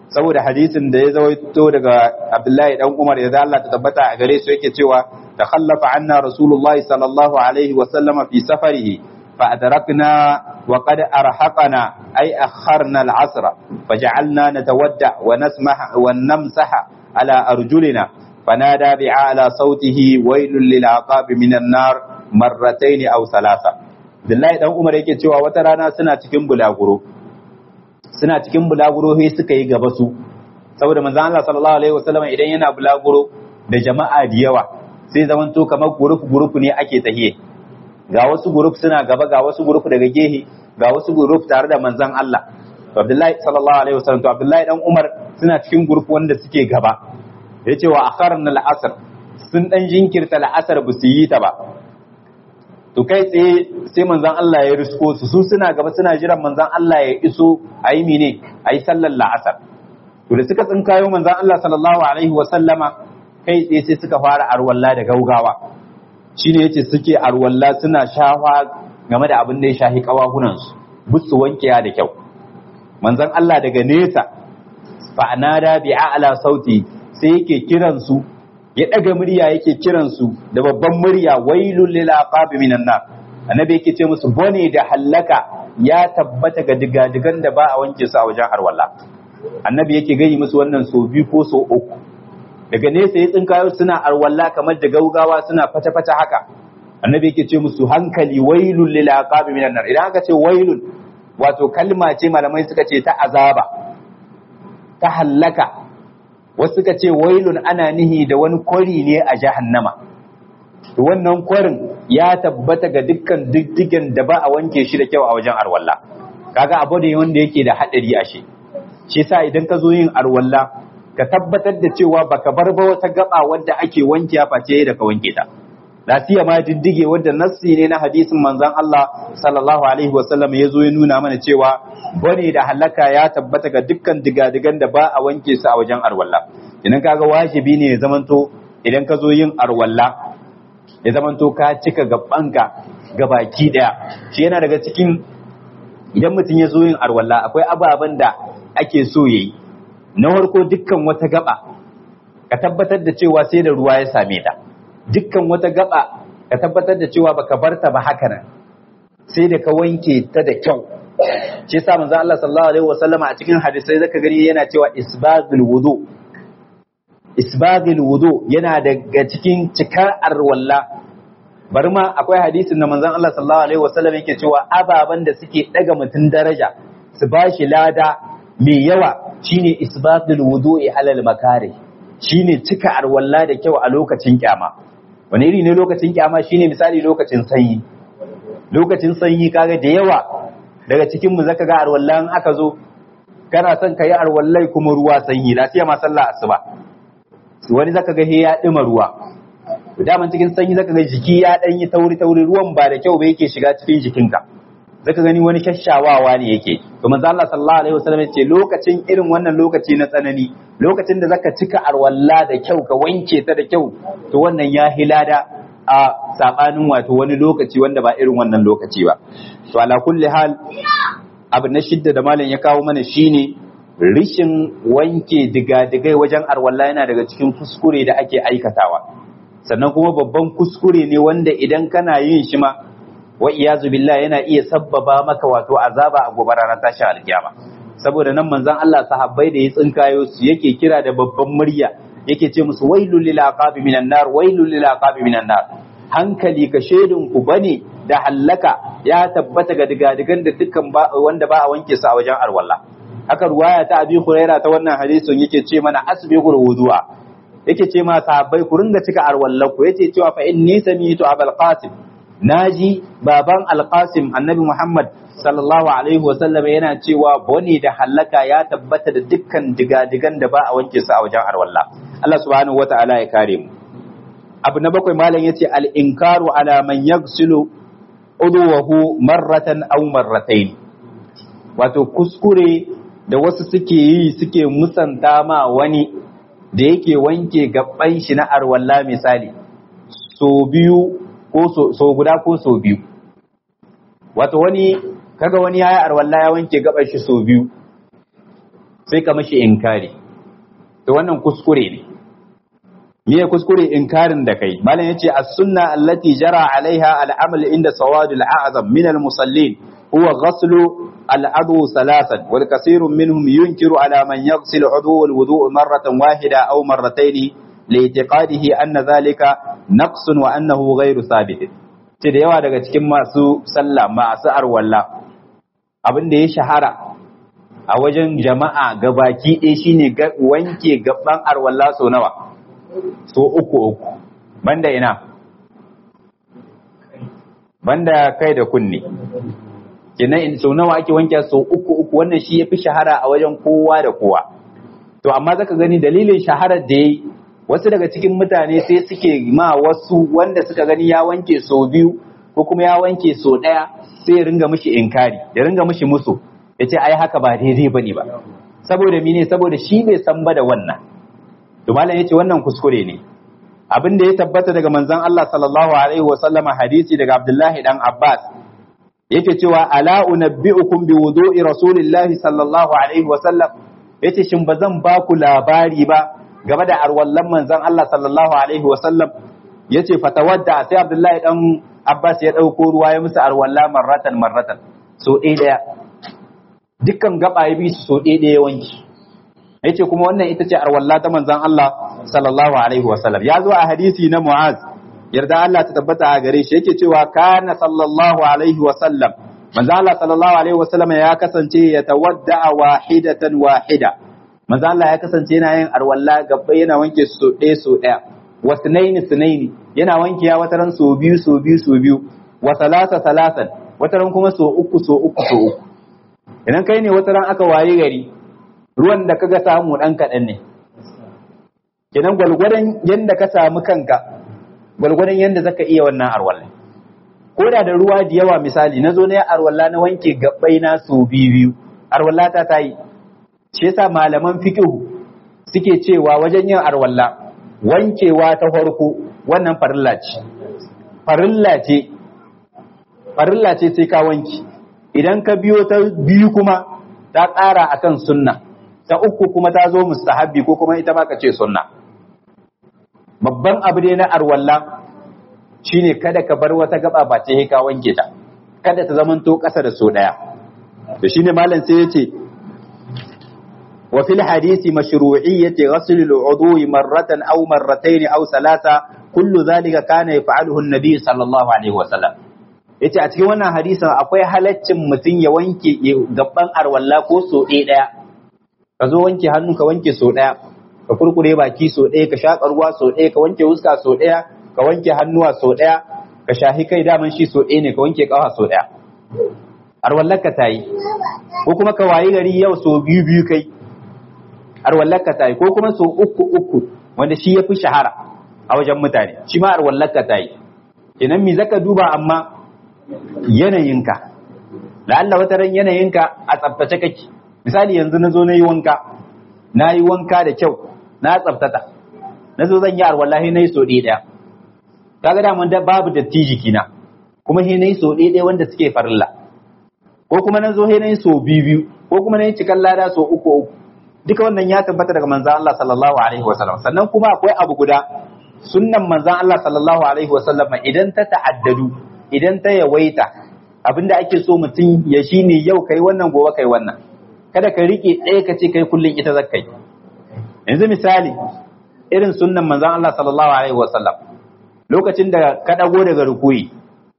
saboda hadisin da ya zawaito daga Abdullahi dan Umar ya da Allah ta tabbata a gare su yake cewa takhallafa anna rasulullahi sallallahu alaihi wa sallama fi safarihi fa adrakna wa qad arhaqana ay akharna al-'asr faj'alna natawadda wa nasmaha wa namsaha ala arjulina fanada bi'ala sautihi wailul lil aqab minan nar marratayn aw thalatha. Abdullahi dan Umar yake cewa wata rana suna cikin bulaguro sai suka yi gaba su, saboda manzon Allah sallallahu alaihi wasallam idan yana bulaguro da jama'a da yawa sai zamanto kamar group ne ake tahiye, ga wasu group suna gaba, ga wasu group daga gehe, ga wasu group tare da manzon Allah. To Abdullahi sallallahu alaihi wasallam, to Abdullahi dan Umar suna cikin group wanda suke gaba, yace wa akharna al-asr, sun dan jinkirta al-asr ba su yi ta ba. To kai tsaye sai manzon Allah ya risko su suna gaba suna jiran manzon Allah ya iso ayi mene ayi sallar la'asar. To da suka tsinkayo manzon Allah sallallahu alaihi wa sallama kai tsaye sai suka fara arwalla da gaugawa, shine yace suke arwalla suna shafa game da abin da ya shahi kawahunan su busu wankiya da kyau. Manzon Allah daga nesa fa anada bi a'la sauti sai yake kiran su, ya daga murya yake kiransu da babban murya, wailul lil aqab minan nar. Annabi yake ce musu bone da hallaka ya tabbata ga digadigan da ba a wanke su a wajen harwalla. Annabi yake gani musu wannan so biyu ko so uku. Daga nesa ya tsinkayo suna arwalla kamar da gaugawa suna fata-fata haka. Annabi yake ce musu hankali, wailul lil aqab minan nar. Idan aka ce wailul, wato kalma ce malamai suka ce ta azaba, ta hallaka. Wasu suka ce wailun ana nihi da wani kwari ne a jahannama. Wannan kwarin ya tabbata ga dukkan diddigen da ba a wanke shi da kyau a wajen arwalla. Kaga abu ne wanda yake da hadari ashe. Shi yasa idan ka zo yin arwalla ka tabbatar da cewa baka bar ba wata gaba wanda ake wanke face da ka wanke ta. Lafiya ma diddige wanda nassi ne na hadisin manzon Allah sallallahu alaihi wasallam ya zo ya nuna mana cewa bane da halaka ya tabbata ga dukkan digadigan da ba a wanke su a wajen arwalla. Idan kaga wajibi ne ya zamanto idan ka zo yin arwalla ya zamanto ka cika gabanka gabaki daya. Shi yana daga cikin idan mutum ya zo yin arwalla akwai ababen da ake so yayi. Na farko dukkan wata gaba ka tabbatar da cewa sai da ruwa ya same ta. Dukkan wata gaba ka tabbatar da cewa baka barta ba haka nan, sai da ka wanke ta da kyau. Shi yasa manzo Allah sallallahu alaihi wasallama a cikin hadisai zaka gani yana cewa isbagul wudu yana daga cikin cikar arwalla. Bari ma akwai hadisin da manzon Allah sallallahu alaihi wasallam yake cewa ababan da suke daga mutun daraja su bashi lada mai yawa shine isbagul wudu'i alal makari, shine cika arwalla da kyau a lokacin kyama. Wani iri ne lokacin kyama? Shine misali lokacin sanyi. Lokacin sanyi kaga da yawa daga cikin mu zaka ga arwallan aka zo kana son kai arwallai kuma ruwa sanyi, lafiya ma sallah asuba. Wani zaka ga ya dima ruwa. Daman cikin sanyi zaka ga jiki ya dan yi tauri ruwan ba da kyau ba yake shiga cikin jikinka. Zaka gani wani shashawawa ne yake. To manzo Allah sallallahu alaihi wasallam ya ce lokacin irin wannan lokaci na tsanani, lokacin da zaka cika arwalla da kyau ka wanke ta da kyau, to wannan ya hilada a sabanin wato wani lokaci wanda ba irin wannan lokaci ba. To ala kulli hal abu na shidda da malam ya kawo mana shine rishin wanke digadigai wajen arwalla yana daga cikin kuskure da ake aikatawa. Sannan kuma babban kuskure ne wanda idan kana yin shi ma wa iyazu billah yana iya sabbaba maka wato azaba a gobe ranar tashin alkiyama. Saboda nan manzon Allah sahabbai da ya tsinkayo su yake kira da babban murya yake ce musu wailul lil aqabi minan nar, wailul lil aqabi minan nar. Hankali ka shedin ku bane da hallaka ya tabbata ga digadigan da dukkan wanda ba a wanke su a wajen arwalla. Haka ruwaya ta Abi Huraira ta wannan hadisin yake ce mana asbiqul wudu'a, yake ce ma sahabbai ku ringa cika arwallanku, yace cewa fa inni sami'tu Abul Qasim, naji baban Al-Qasim Annabi Muhammad sallallahu alaihi wasallam yana cewa bone da halaka ya tabbata da dukkan digadigan da ba a wanke su a wajen arwalla. Allah subhanahu wataala ya kare mu. Abu na bakwai malam yace al-inkaru ala man yaghsilu udwahu marratan aw marratayn, wato kuskure da wasu suke yi suke musanta ma wani da yake wanke gaban shi na arwalla misali so biyu ko so guda ko so biyu. Wato wani kaga wani yayi arwalla ya wanke gaban shi so biyu, sai ka mashi inkari to wannan kuskure ne. Me kuskure inkarin da kai? Malam yace as-sunna allati jara alaiha al-amal inda sawad al-a'zam min al-musallin huwa ghaslu al-adhu thalathan wal kaseerun minhum yunkiru ala man yaghsilu udhu al-wudu' marratan wahida aw marratayn li'tiqadihi anna dhalika naqsun wa annahu ghayru thabit. Ce da yawa daga cikin masu sallah masu arwalla abin da ya shahara a wajen jama'a gabaki ɗaya shine wanke gaban arwalla so nawa? So uku. Banda ina? Banda kai da kunne. Kenan so nawa ake wanke so uku wannan shi yafi shahara a wajen kowa da kowa. To amma zaka gani dalilin shaharar da yayi wasu daga cikin mutane sai suke ma wasu wanda suka gani ya wanke so biyu ko kuma ya wanke so ɗaya sai ya ringa mishi inkari, ya ringa mishi musu, ya ce ai haka ba daidai bane ba. Saboda mene? Saboda shi bai san ba da wannan. To malam yace wannan kuskure ne. Abin da ya tabbata daga manzon Allah sallallahu alaihi wa sallama hadisi daga Abdullahi dan Abbas yake cewa ala unabbiukum bi wudu'i rasulillahi sallallahu alaihi wa sallam, yace shin bazan ba ku labari ba game da arwallan manzon Allah sallallahu alaihi wa sallam? Yace fatawadda, sai Abdullahi dan Abbas ya dauko ruwa ya musu arwalla marratan so ɗaya dukkan gaba ya bi su so ɗaya wanki. Yace kuma wannan ita ce arwalla ta manzon Allah sallallahu alaihi wa sallam. Ya zo a hadisi na Mu'az, yarda Allah ta tabbata a gare shi, yake cewa kana sallallahu alaihi wa sallam, manzon Allah sallallahu alaihi wa sallam ya kasance ya tawadda wahidatan wahida. Manzon Allah ya kasance yana yin arwalla gaba yana wanke so ɗaya wa sunaini yana wanke ya wataran so biyu wa salasan wataran kuma so uku. Idan kai ne wataran aka waye gari ruwan da kaga samu dan kaɗan ne, kenan gwalgwadon yanda ka samu kanka gwalgwadon yanda zaka iya wannan arwalla. Ko da ruwa da yawa, misali nazo na arwalla na wanke gabbai na so biyu, arwalla ta tayi. Shi yasa malaman fiqh suke cewa wajen yin arwalla wankewa ta farko wannan farilla ce sai ka wanki. Idan ka biyo ta biyu kuma ta ƙara akan sunna, ta uku kuma ta zo mustahabbi ko kuma ita ma ka ce sunna. Babban abu ne na arwalla shine kada ka bar wata gaba ba ce ka wanke ta, kada ta zamanto ƙasa da so ɗaya. To shine malam sai yace wa fil hadisi mashru'iyyati ghasl al-udhu marratan aw marratayn aw thalatha kullu dhalika kana yaf'aluhu an-nabi sallallahu alaihi wa sallam. Yace a cikin wannan hadisin akwai halaccin mutum ya wanke gaban arwalla ko so ɗaya. Ka zo wanke hannu ka wanke so ɗaya, ka kurkure baki so ɗaya, ka shaƙa ruwa so ɗaya, ka wanke huska so ɗaya, ka wanke hannuwa so ɗaya, ka shahi kai daman shi so ɗaya ne, ka wanke ƙafa so ɗaya. Arwallarka ta yi. Ko kuma ka wayi gari yau so biyu kai, arwallarka ta yi. Ko kuma so uku wanda shi ya fi shahara a wajen mutane, shi ma arwallarka ta yi. Kenan me zaka duba amma yanayinka. La'alla wata ran yanayinka a tsaftace kake. Misali yanzu na zo na yi wanka da kyau, na tsaftata, na zo zan yi arwallahi na yi so ɗaya. Kaga daman da babu datti jikina, kuma he na yi so ɗaya wanda suke farilla. Ko kuma na zo he na yi so biyu, ko kuma na yi cikan lada so uku. Duka wannan ya tabbata daga manzan Allah sallallahu alaihi wasallam. Sannan kuma akwai abu guda, sunnan manzan Allah sallallahu alaihi wasallam idan ta ta'addadu, idan ta yawaita, abinda ake so mutum ya shine yau kai wannan gobe kai wannan. Kada ka rike ɗaya ka ce kai kullum ita zakkai. Yanzu misali irin sunnan manzon Allah sallallahu alaihi wasallam, lokacin da ka dago daga rukuyi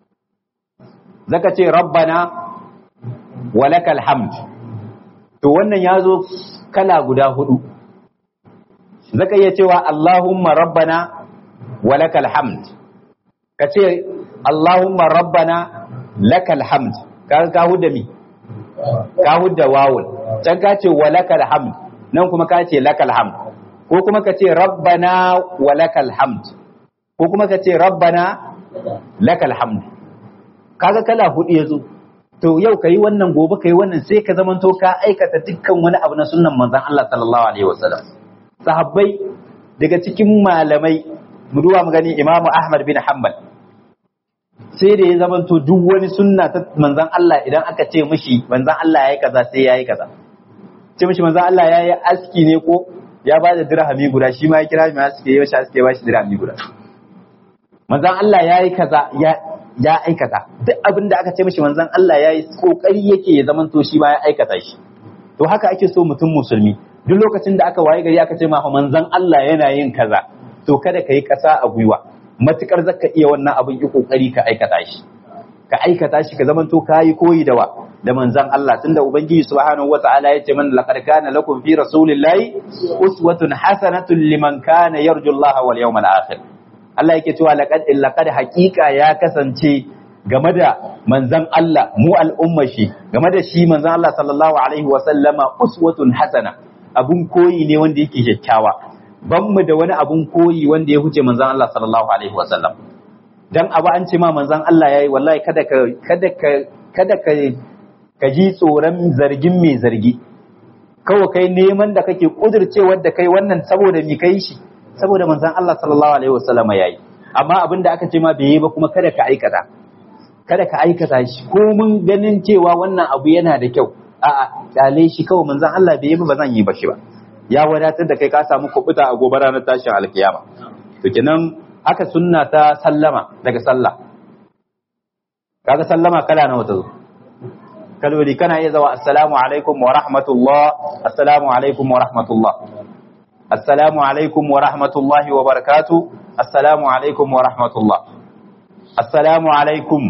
zaka ce rabbana walakal hamd. To wannan yazo kala guda hudu. Zaka iya cewa Allahumma rabbana walakal hamd, ka ce Allahumma rabbana lakal hamd, ka hudda mi, ka hudda wawul, can ka ce walakal hamd, nan kuma ka ce lakal hamd, ko kuma ka ce rabbana walakal hamd, ko kuma ka ce rabbana lakal hamd. Kaga kala hudu yazo. To yau kai wannan gobe kai wannan, sai ka zamanto ka aikata dukkan wani abu na sunnan manzon Allah sallallahu alaihi wasallam. Sahabbai daga cikin malamai mu duba mu gani Imam Ahmad bin Hanbal, sai da ya zamanto duk wani sunna ta manzon Allah idan aka ce mishi manzon Allah yayi kaza sai yayi kaza. ce mishi manzon Allah yayi aski ne ko ya ba da dirhami guda, shi ma ya kira mai aski ya aski ya ba shi dirhami guda. Manzon Allah yayi kaza ya aikata duk abin da aka ce mishi manzon Allah yayi kokari yake ya zamanto shi ma ya aikata shi. To haka ake so mutum musulmi, duk lokacin da aka waye gari aka ce ma manzon Allah yana yin kaza, to kada ka yi kasa a gwiwa, matukar zaka iya wannan abin yi kokari ka aikata shi ka zamanto kayi koyi da manzon Allah, tunda ubangiji subhanahu wataala ya ce man laqad kana lakum fi rasulillahi uswatun hasanatun liman kana yarju Allah wal yawmal akhir. Allah yake cewa laqad haqiqa ya kasance game da manzon Allah mu al'umma shi, game da shi manzon Allah sallallahu alaihi wa sallama uswatun hasana, abun koyi ne wanda yake kyakkyawa. Ban mu da wani abun koyi wanda ya huce manzon Allah sallallahu alaihi wa sallam. Dan abu an ce ma manzon Allah yayi, wallahi kada ka ji tsoron zargin mai zargi. Kawai kai neman da kake kudircewar da kai wannan saboda mi kai shi, saboda manzon Allah sallallahu alaihi wa sallama yayi. Amma abin da aka ce ma bai yi ba kuma kada ka aikata shi, ko mun ganin cewa wannan abu yana da kyau, a'a kyale shi kawai manzon Allah bai yi ba zan yi ba shi ba, ya wadatar da kai ka samu kubuta a gobe ranar tashin alkiyama. To kenan haka sunna ta sallama daga sallah, kaga sallama kala nawa ta zo, kaloli kana iya zawa assalamu alaikum wa rahmatullah, assalamu alaikum wa rahmatullah, assalamu alaikum wa rahmatullahi wa barakatuh, assalamu alaikum wa rahmatullah, assalamu alaikum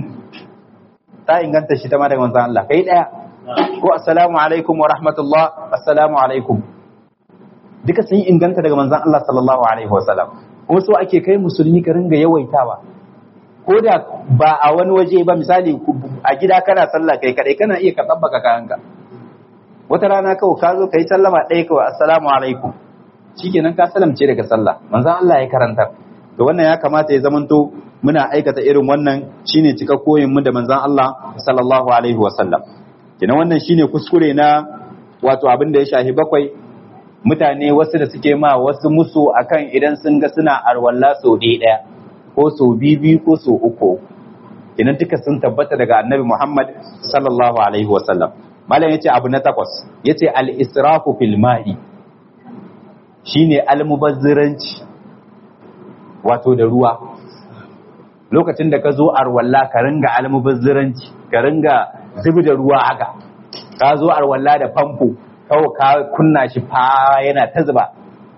ta inganta shi ta ma daga manzon Allah kai daya, ko assalamu alaikum wa rahmatullah, assalamu alaikum, duka sun inganta daga manzon Allah sallallahu alaihi wasallam. Kuma so ake kai musulmi ka ringa yawaitawa, ko da ba a wani waje ba, misali a gida kana sallah kai kadai kana iya ka tsabbaka kayanka, wata rana kawai ka zo kai sallama ɗaya kawai assalamu alaikum, shikenan ka salamce daga sallah, manzon Allah ya karantar. To wannan ya kamata ya zamanto muna aikata irin wannan, shine cika koyin mu da manzon Allah sallallahu alaihi wasallam. Kina wannan shine kuskure na wato abin da ya shahi bakwai, mutane wasu da suke ma wasu musu akan idan sun ga suna arwalla sau ɗaya ko sau biyu ko sau uku, kinan duka sun tabbata daga annabi Muhammad sallallahu alaihi wasallam. Malam yace abu na 8, yace al-israfu fil ma'i, shine almubazziranci wato da ruwa. Lokacin da ka zo arwalla ka ringa almubazziranci, ka ringa zubi da ruwa haka, ka zo arwalla da famfo kawai ka kunna shi fa yana ta zuba,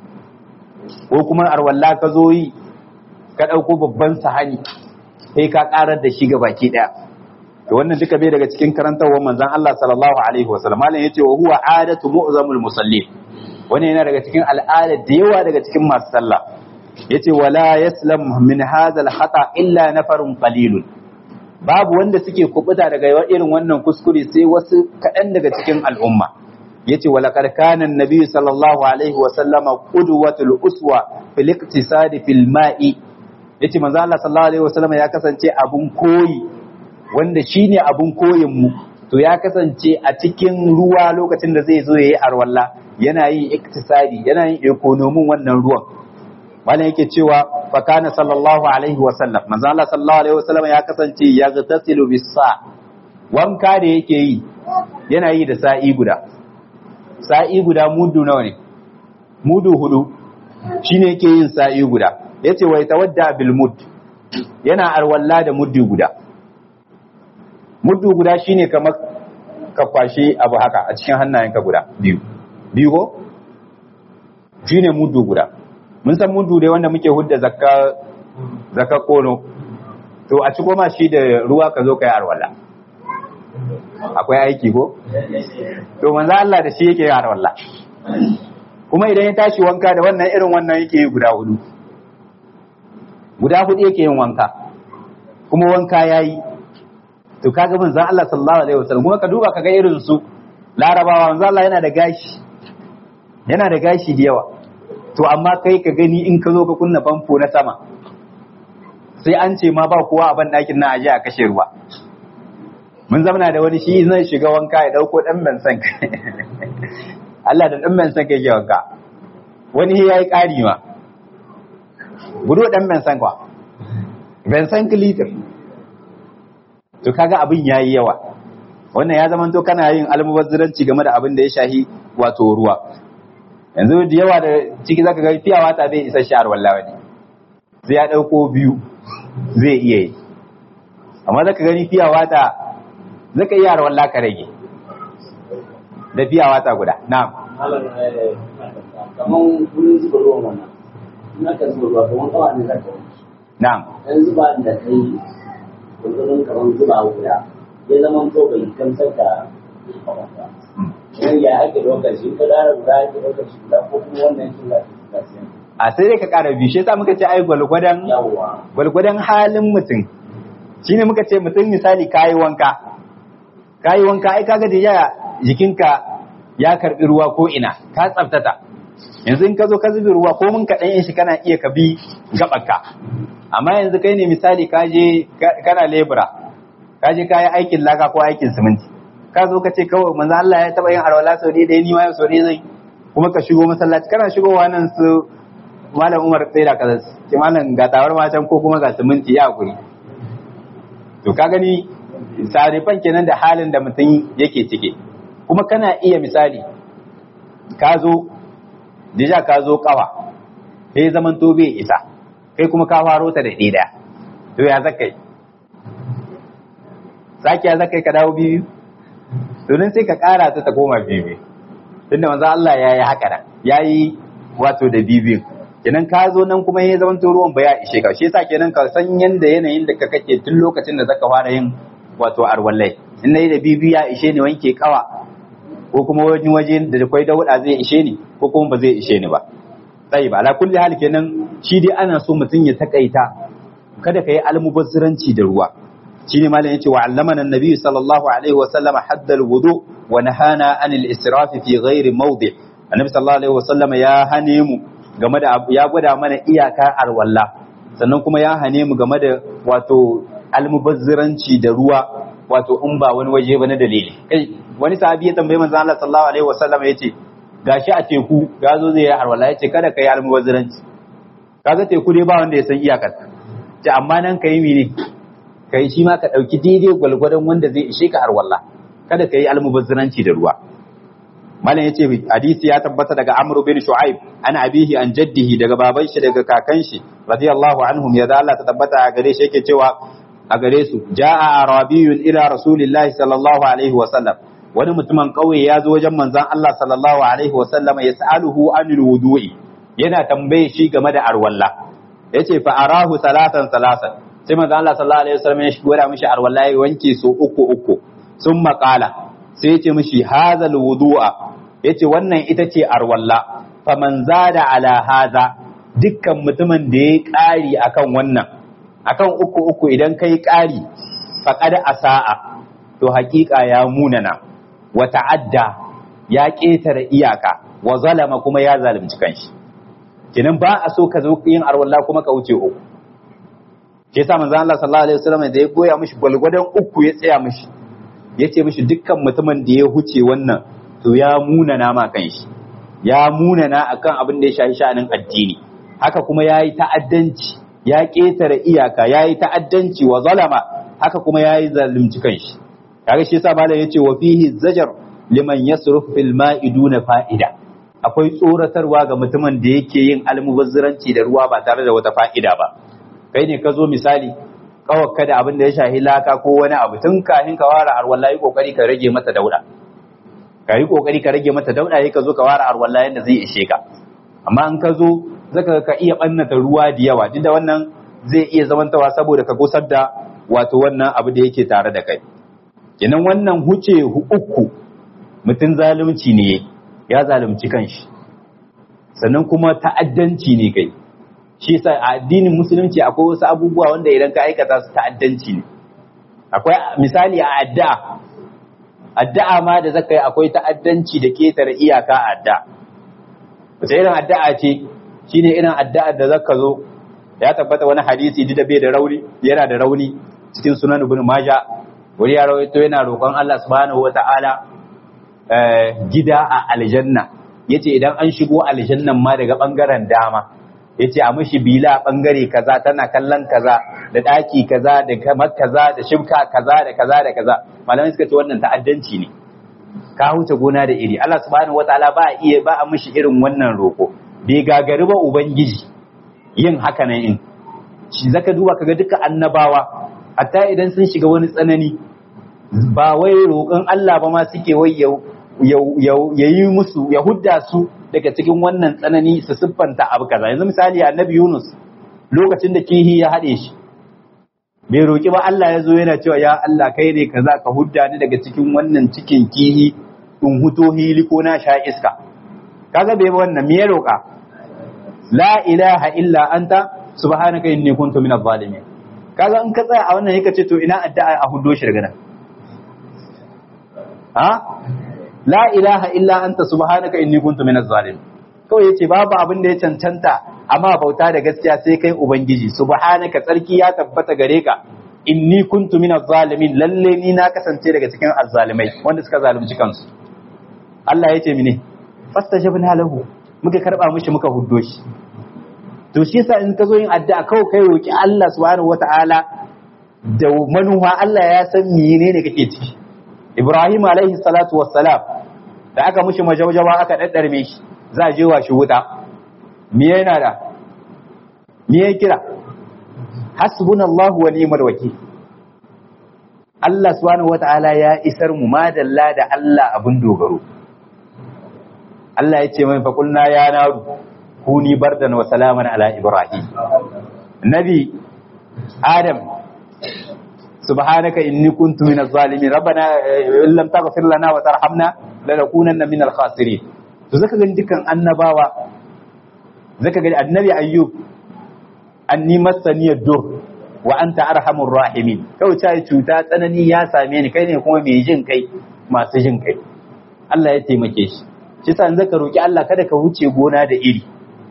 ko kuma arwalla ka zo yi ka ɗauko babban sahani sai ka ƙarar da shi gabaki ɗaya. To wannan duka bai daga cikin karantarwar manzon Allah sallallahu alaihi wasallam. Malam yace wa huwa adatu mu'zamul musallin, wannan yana daga cikin al'ada da yawa daga cikin masu sallah. Yace wala yaslam min hadha al-khata illa nafarun qalilun, babu wanda suke kubuta daga irin wannan kuskure sai wasu kaɗan daga cikin al'umma. Yace wala qad kana an-nabi sallallahu alaihi wa sallama qudwatul uswa fil iktisadi fil ma'i, yace manzo Allah sallallahu alaihi wa sallama ya kasance abun koyi, wanda shine abun koyin mu. To ya kasance a cikin ruwa lokacin da zai zo yayi arwalla yana yin iktisadi, yana yin economin wannan ruwan. Wannan yake cewa fa kana sallallahu alaihi wa sallam, manzo Allah sallallahu alaihi wa sallama ya kasance ya gatasilu bis sa, wanka da yake yi yana yi da sa'i guda mudu nawa ne? Mudu 4 shine yake yin sa'i guda. Yace wa yatawadda bil mud, yana arwalla da muddu guda shine kamar ka kwashi abu haka a cikin hannayenka guda biyu ko shine muddu guda. Mun san muddu dai wanda muke hudda zakka kono, to a ci goma shi da ruwa ka zo kai arwalla, akwai aiki ko? To manzo Allah da shi yake yin arwalla, kuma idan ya tashi wanka da wannan irin wannan yake yi guda 4 yake yin wanka, kuma wanka yayi. To kaga manzo Allah sallallahu alaihi wasallam, kuma ka duba kaga irin su Larabawa, manzo Allah yana da gashi da yawa. To amma kai ka gani in ka zo ka kunna famfo na sama, sai an ce ma ba kowa a ban ɗakin na aje a kashe ruwa. Mun zamana da wani shi zai shiga wanka ya dauko dan bensan Allah da dan bensan kai ya wanka, wani yayi ƙari ma gudu dan bensan kwa bensan litir. To kaga abin yayi yawa, wannan ya zama to kana yin almubazziranci game da abin da ya shahi wato ruwa. Yanzu da yawa da ciki zaka ga fiya wata bai isa shi arwalla wani sai ya dauko biyu zai iya yi, amma zaka gani fiya wata zaka iya arwalla ka rage da fiya wata guda. Na'am. Kaman wurin zuba ruwan wannan na kan zuba ruwa kaman kawa ne zaka wanki. Na'am. Dan zuba da kai wurin kaman zuba guda ya zama to bai gamsar da kawanka. Yan ya ake lokaci ka dara guda ake lokaci guda ko kuma wannan shi za a sai dai ka ƙara biyu, shi yasa muka ce ai gwalgwadon halin mutum shine muka ce mutum misali kayi wanka ai kaga da ya jikinka ya karbi ruwa ko ina ka tsaftata, yanzu in ka zo ka zubi ruwa ko mun kaɗan yin shi kana iya ka bi gaɓarka. Amma yanzu kai ne misali ka je kana lebura ka je kayi aikin laka ko aikin siminti ka zo ka ce kawai manzo Allah ya taba yin alwala sau ɗaya ni ma yau sau ɗaya zai, kuma ka shigo masallaci kana shigowa nan su malam Umar sai da kaza ce malam ga tawar matan ko kuma ga siminti ya guri. To ka gani sarifan kenan da halin da mutum yake cike, kuma kana iya misali ka zo deja ka zo kawa sai zaman to bai isa kai kuma ka faro ta da ɗaya to ya zakai saki ya zakai ka dawo biyu to nan sai ka kara ta koma biyu tunda manzo Allah ya yi haka nan yayi wato da biyu kenan ka zo nan kuma ya zaman to ruwan ba ya ishe ka, shi yasa kenan ka san yanda yanayin da ka kake tun lokacin da zaka fara yin wato arwallai. In nayi da biyu ya ishe ni wanke kawa ko kuma wani waje da akwai dauda zai ishe ni ko kuma ba zai ishe ni ba. Sai ba ala kulli hal kenan shi dai ana so mutum ya takaita kada ka yi almubazziranci da ruwa. shine malam yace wa allamana annabi sallallahu alaihi wa sallama haddal wudu wa nahana anil israfi fi ghairi mawdi. Annabi sallallahu alaihi wa sallama ya hane mu game da ya gwada mana iyaka arwalla, sannan kuma ya hane mu game da wato almubazziranci da ruwa, wato in ba wani waje ba na dalili. Kai wani sahabi ya tambaye manzo Allah sallallahu alaihi wa sallama yace gashi a teku ya zo zai yi arwalla, yace kada kai almubazziranci. Kaga teku dai ba wanda ya san iyakar ta, amma nan kai mene kai shi ma ka dauki daidai gwalgwadon wanda zai ishe ka arwalla, kada kai almubazziranci da ruwa. Malam yace hadisi ya tabbata daga Amr bin Shu'aib ana abihi an jaddihi, daga baban shi daga kakan shi radiyallahu anhum, ya da Allah ta tabbata a gare shi yake cewa a gare su jaa arabiyun ila rasulillahi sallallahu alaihi wa sallam, wani mutumin kauye ya zo wajen manzon Allah sallallahu alaihi wa sallam yas'aluhu anil wudu'i, yana tambaye shi game da arwalla. Yace fa arahu salatan sai manzon Allah sallallahu alaihi wa sallam ya gwada mishi arwalla ya wanke so uku summa qala, sai yace mishi hadhal wudu'a, yace wannan ita ce arwalla, faman zada ala hadha, dukkan mutumin da ya ƙari akan wannan, akan uku idan kai ƙari faqad asa'a, to haƙiƙa ya munana, wa ta'adda ya ƙetare iyaka, wa zalama kuma ya zalunci kanshi. Kenan ba a so ka zo yin arwalla kuma ka wuce uku. Ke sa manzo Allah sallallahu alaihi wasallam da ya goya mishi gwalgwadon uku ya tsaya mishi, yace mishi dukkan mutumin da ya huce wannan to ya munana ma kanshi, ya munana akan abin da ya shafi sha'anin addini, haka kuma yayi ta'addanci, ya ƙetare iyaka, yayi ta'addanci, wa zalama, haka kuma yayi zalunci kanshi. Kaga shi yasa malam yace wa fihi zajar liman yasruf fil ma'i duna fa'ida, akwai tsoratarwa ga mutumin da yake yin almubazziranci da ruwa ba tare da wata fa'ida ba. Kai ne ka zo misali kawakka da abin da ya shafi laka ko wani abu, tun kafin ka ware arwalla yi kokari ka rage mata dauda, ka yi kokari ka rage mata dauda, yayin ka zo ka ware arwalla yanda zai ishe ka. Amma in ka zo zaka ka iya bannata ruwa da yawa, duk da wannan zai iya zamantawa saboda ka gusar da wato wannan abu da yake tare da kai. Kenan wannan huce uku mutum zalunci ne, ya zalunci kanshi, sannan kuma ta'addanci ne kai. Shi yasa a addinin musulunci akwai wasu abubuwa wanda idan ka aikata su ta'addanci ne. Akwai misali a addu'a ma da zaka yi akwai ta'addanci da ketare iyaka a addu'a. Wace irin addu'a ce? Shine irin addu'ar da zaka zo, ya tabbata wani hadisi da bai da rauni, yana da rauni cikin sunan Ibn Majah, wani ya rawaito yana roƙon Allah subhanahu wata'ala gida a aljanna, yace idan an shigo aljannan ma daga bangaren dama, yace a mishi bila bangare kaza tana kallon kaza, da daki kaza, da kamar kaza, da shibka kaza da kaza da kaza. Malamai suka ce wannan ta'addanci ne, ka huce gona da iri. Allah subhanahu wataala ba a mishi irin wannan roko, bai gagari ba ubangiji yin haka nan in shi. Zaka duba kaga duka annabawa hatta idan sun shiga wani tsanani ba wai roƙon Allah ba ma suke wai yayi musu ya hudda su daga cikin wannan tsanani su siffanta abu kaza. Yanzu misali annabi Yunus lokacin da kihi ya haɗe shi bai roƙi ba, Allah ya zo yana cewa ya Allah kai ne kaza ka hudda ni daga cikin wannan cikin kihi in huto hili ko na sha iska. Kaga bai wannan me ya roƙa? La ilaha illa anta subhanaka inni kuntu minadh zalimin. Kaga in ka tsaya a wannan yake ce to ina addu'a a huddo shi daga nan? Ha? La ilaha illa anta subhanaka inni kuntu minadh zalimin. Kawai yace babu abin da ya cancanta amma bauta da gaskiya sai kai ubangiji, subhanaka tsarki ya tabbata gare ka, inni kuntu minadh zalimin, lalle ni na kasance daga cikin azzalimai wanda suka zalunci kansu. Allah yace mine fastajabna lahu, muka karba mishi muka huddo shi. To shi yasa in ka zo yin addu'a kawai kai roki Allah subhanahu wataala da manuwa, Allah ya san menene kake ciki. Ibrahim alaihi salatu wassalam da aka mishi majawjawa aka daddarme shi, za a je wa shi wuta, me yana da me ya kira? Hasbunallahu wa ni'mal wakil. Allah subhanahu wataala ya isar mu, madalla da Allah abun dogaro. Allah ya ce mai faqulna ya naru kuni bardan wa salaman ala Ibrahim. Nabi Adam subhanaka inni kuntu minaz zalimin rabbana in lam taghfir lana wa tarhamna lanakunanna minal khasirin. To zaka ga dukkan annabawa, zaka ga annabi Ayyub anni massani yadur wa anta arhamur rahimin, kawai sai cuta tsanani ya same ni, kai ne kuma mai jin kai masu jin kai. Allah ya taimake shi. Shi sa zaka roki Allah kada ka wuce gona da iri.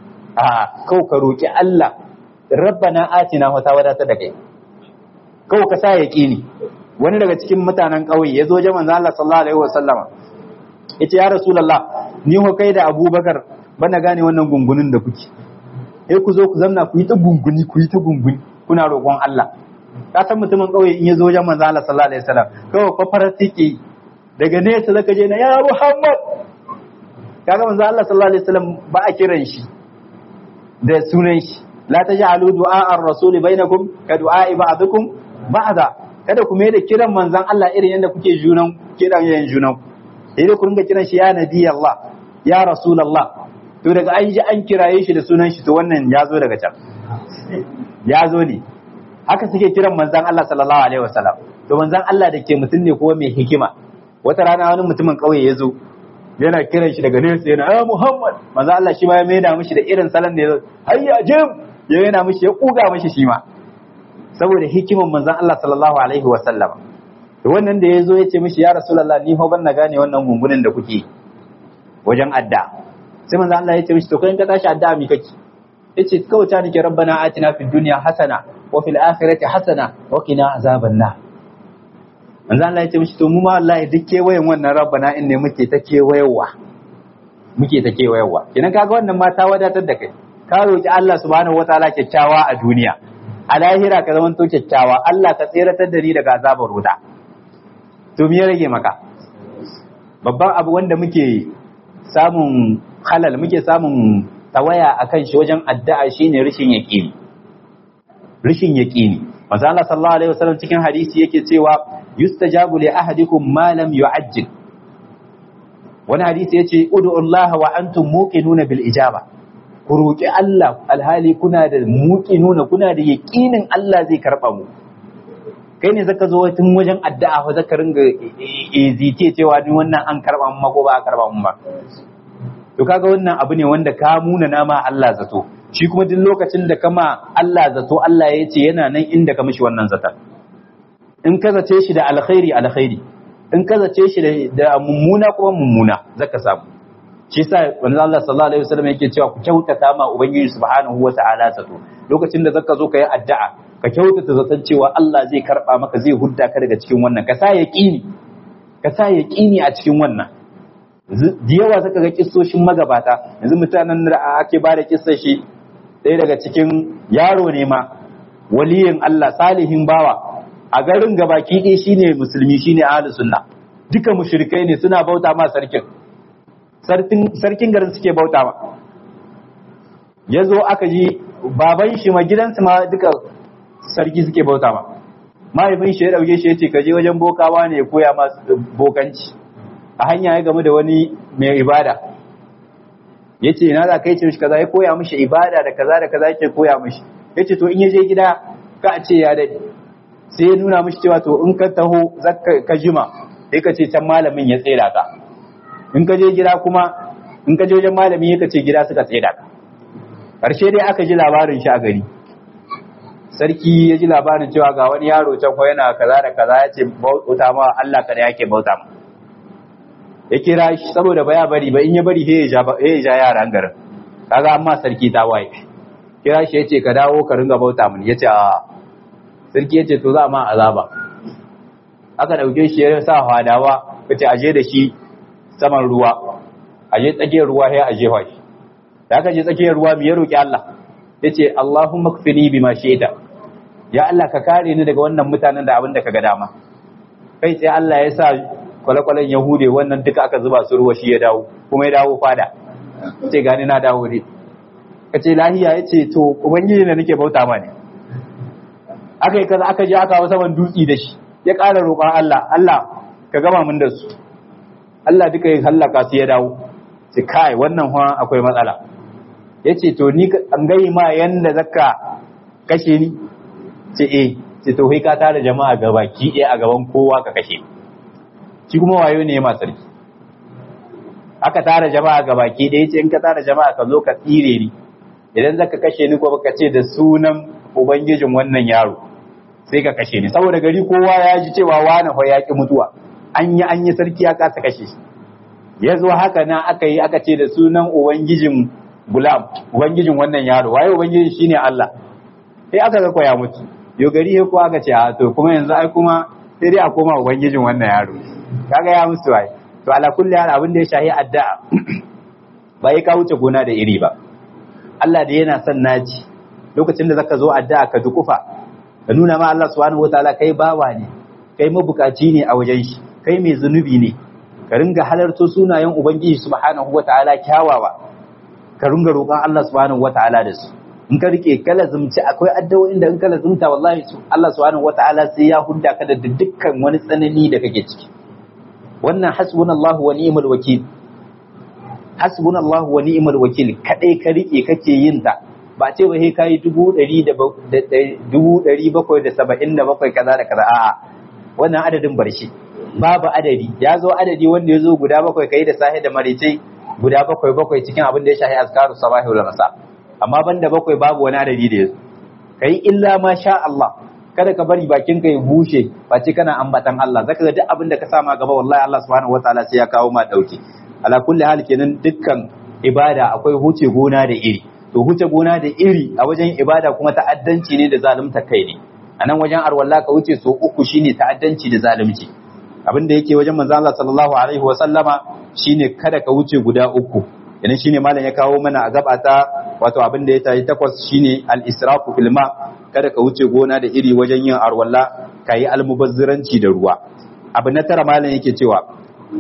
Kawai ka roki Allah rabbana atina wa tawadata da kai. Kawai ka sa yaqini. Wani daga cikin mutanen ƙauye ya zo wajen manzo Allah sallallahu alaihi wasallama, yace ya rasulullah, ni ho kai da Abubakar bana gane wannan gungunin da kuke. Ku zo ku zamna ku yi ta gunguni kuna roƙon Allah. Ka san mutumin ƙauye in ya zo wajen manzo Allah sallallahu alaihi wasallam kawai fafarar tiki daga nesa zaka je na ya Muhammad. Kaga manzo Allah sallallahu alaihi wasallam ba a kiran shi da sunan shi, la taj'alu du'a ar-rasul bainakum ka du'a ba'dukum ba'da. Kada ku mai da kiran manzon Allah irin yadda kuke kiran yayin junan. Sai dai ku ringa kiran shi ya nabi Allah, ya rasulullah. To daga an ji an kiraye shi da sunan shi, to wannan ya zo daga can, ya zo ne. Haka suke kiran manzon Allah sallallahu alaihi wasallam. To manzon Allah da ke mutum ne kuma mai hikima. Wata rana wani mutumin kauye ya zo yana kiran shi daga nesa yana ya Muhammad. Manzon Allah shi ma ya maida mishi da irin salon da ya zo hayya jim, ya yana mishi ya kuga mishi shi ma, saboda hikiman manzon Allah sallallahu alaihi wasallam. To wannan da ya zo ya ce mishi ya rasulullah, ni ho ban na gane wannan gungunin da kuke wajen adda. Sai manzo Allah ya ce mishi to kai ka tashi addu'a mi kake? Yace kawai ta nake rabbana atina fid dunya hasana wa fil akhirati hasana wa qina azaban nar. Manzo Allah ya ce mishi to mu ma wallahi duk kewayen wannan rabbana in ne muke ta kewayewa. Idan kaga wannan ma ta wadatar da kai. Ka roki Allah subhanahu wataala kyakkyawa a duniya, a lahira ka zama to kyakkyawa, Allah ka tseratar da ni daga azabar wuta. To me ya rage maka? Babban abu wanda muke samun halal, muke samun tawaya akan shi wajen addu'a shine rashin yaqini. Manzo Allah sallallahu alaihi wasallam cikin hadisi yake cewa yustajabu li ahadikum ma lam yu'ajjil. Wani hadisi yace ud'u Allah wa antum muqinuna bil ijaba. Ku roki Allah alhali kuna da muqinuna, kuna da yaqinin Allah zai karba mu. Kai ne zaka zo tun wajen addu'a fa zaka ringa ezite cewa ni wannan an karba mu ko ba a karba mu ba. To kaga wannan abu ne wanda ka muna nama Allah zato, shi kuma duk lokacin da kama Allah zato, Allah ya ce yana nan inda ka mishi wannan zata. In ka zace shi da alkhairi, in ka zace shi da mummuna kuma mummuna zaka samu. Shi yasa wanda Allah sallallahu alaihi wasallam yake cewa ku kyautata ma ubangiji subhanahu wata'ala zato. Lokacin da zaka zo ka yi addu'a, ka kyautata zaton cewa Allah zai karba maka, zai hudda ka daga cikin wannan, ka sa yaqini a cikin wannan. Da yawa suka ga kissoshin magabata, yanzu mutanen da ake ba da kissar shi ɗaya daga cikin yaro ne ma waliyin Allah, salihin bawa a garin gabaki ɗaya shine musulmi, shine ahlus sunna, duka mushrikai ne suna bauta ma sarkin garin suke bauta ma. Ya zo aka ji baban shi ma gidansu ma duka sarki suke bauta ma. Mahaifin shi ya dauke shi ya ce ka je wajen bokawa ne ya koya ma bokanci. A hanya ya gamu da wani mai ibada, ya ce na za ka yi ce mishi kaza, ya koya mishi ibada da kaza da kaza yake koya mishi. Ya ce to in ya je gida ka a ce ya daɗe, sai ya nuna mishi cewa to in ka taho ka jima sai ka ce can malamin ya tsera ka, in ka je gida kuma in ka je wajen malami ya ka ce gida suka tsera ka. Ƙarshe dai aka ji labarin shi a gari, sarki ya ji labarin cewa ga wani yaro can ko yana kaza da kaza, ya ce bauta ma Allah kada yake bauta ma. Ya kira shi saboda baya bari ba, in ya bari ya ja yaran garin, kaga amma sarki ta waye. Kira shi ya ce ka dawo ka ringa bauta mun, ya ce a sarki ya ce to za ma azaba. Aka dauke shi ya sa hadawa, ka ce aje da shi saman ruwa, aje tsakiyar ruwa sai aje shi. Da aka je tsakiyar ruwa me ya roki Allah, ya ce Allahumma kfini bima shi'ta, ya Allah ka kare ni daga wannan mutanen da abin da ka ga dama. Kai sai Allah ya sa kwale-kwalen Yahude wannan duka aka zuba su ruwa, shi ya dawo kuma ya dawo fada, ce gani na dawo ne. Ka ce lahiya, ya ce to ubangiji ne nake bauta ma ne. Aka yi kaza aka je aka hau saman dutse da shi, ya ƙara roƙon Allah, Allah ka gama mun da su. Allah duka ya hallaka su ya dawo. Ce kai wannan fa akwai matsala. Ya ce to ni an gai ma yanda zaka kashe ni. Ce ce to kai ka tara jama'a gabaki ɗaya a gaban kowa ka kashe. Shi kuma wayo ne ma sarki. Aka tara jama'a gabaki ɗaya, ce in ka tara jama'a ka zo ka tsire ni, idan zaka kashe ni ko baka ce da sunan ubangijin wannan yaro sai ka kashe ni, saboda gari kowa ya ji cewa wani fa ya ki mutuwa, an yi sarki ya kasa kashe shi. Ya zo haka na aka yi aka ce da sunan ubangijin gulam, ubangijin wannan yaro, waye ubangijin shine Allah, sai aka ga koya mutu. Yo gari ko aka ce a to kuma yanzu ai kuma sai dai a koma ubangijin wannan yaro, kaga ya musu waye. To ala kulli hal abin da ya shahi addu'a ba ya ka wuce gona da iri ba. Allah da yana son naji, lokacin da zaka zo addu'a ka dukufa, ka nuna ma Allah subhanahu wataala kai bawa ne, kai mabukaci ne a wajen shi, kai mai zunubi ne, ka ringa halarto sunayen ubangiji subhanahu wataala kyawawa, ka ringa roƙon Allah subhanahu wataala da su. In ka rike kala zumci, akwai addu'o'in da in kala zumta wallahi Allah subhanahu wataala sai ya hudda ka da dukkan wani tsanani da kake ciki. Wannan hasbunallahu wa ni'mal wakil, hasbunallahu wa ni'mal wakil kadai ka rike kake yin ta, ba ce ba sai kai 777 kaza da kaza, a'a wannan adadin barshi babu adadi. Ya zo adadi wanda ya zo guda bakwai kai da sahi da marice, guda bakwai cikin abin da ya shahi azkaru sabahi wal masa, amma banda bakwai babu wani adadi da yazo kai illa ma sha Allah. Kada ka bari bakin ka ya bushe ba ce kana ambatan Allah, zaka ga duk abin da ka sama gaba wallahi Allah subhanahu wataala sai ya kawo ma dauki. Ala kulli hal kenan dukkan ibada akwai huce gona da iri, to huce gona da iri a wajen ibada kuma ta'addanci ne da zalunta kai ne. A nan wajen arwalla ka wuce so uku shine ta'addanci da zalunci. Abin da yake wajen manzo Allah sallallahu alaihi wa sallama shine kada ka wuce guda uku. Idan shine malam ya kawo mana a gaba ta wato abin da ya tayi takwas shine al-israfu fil ma, kada ka wuce gona da iri wajen yin arwalla, kayi almubazziranci da ruwa. Abu na tara malam yake cewa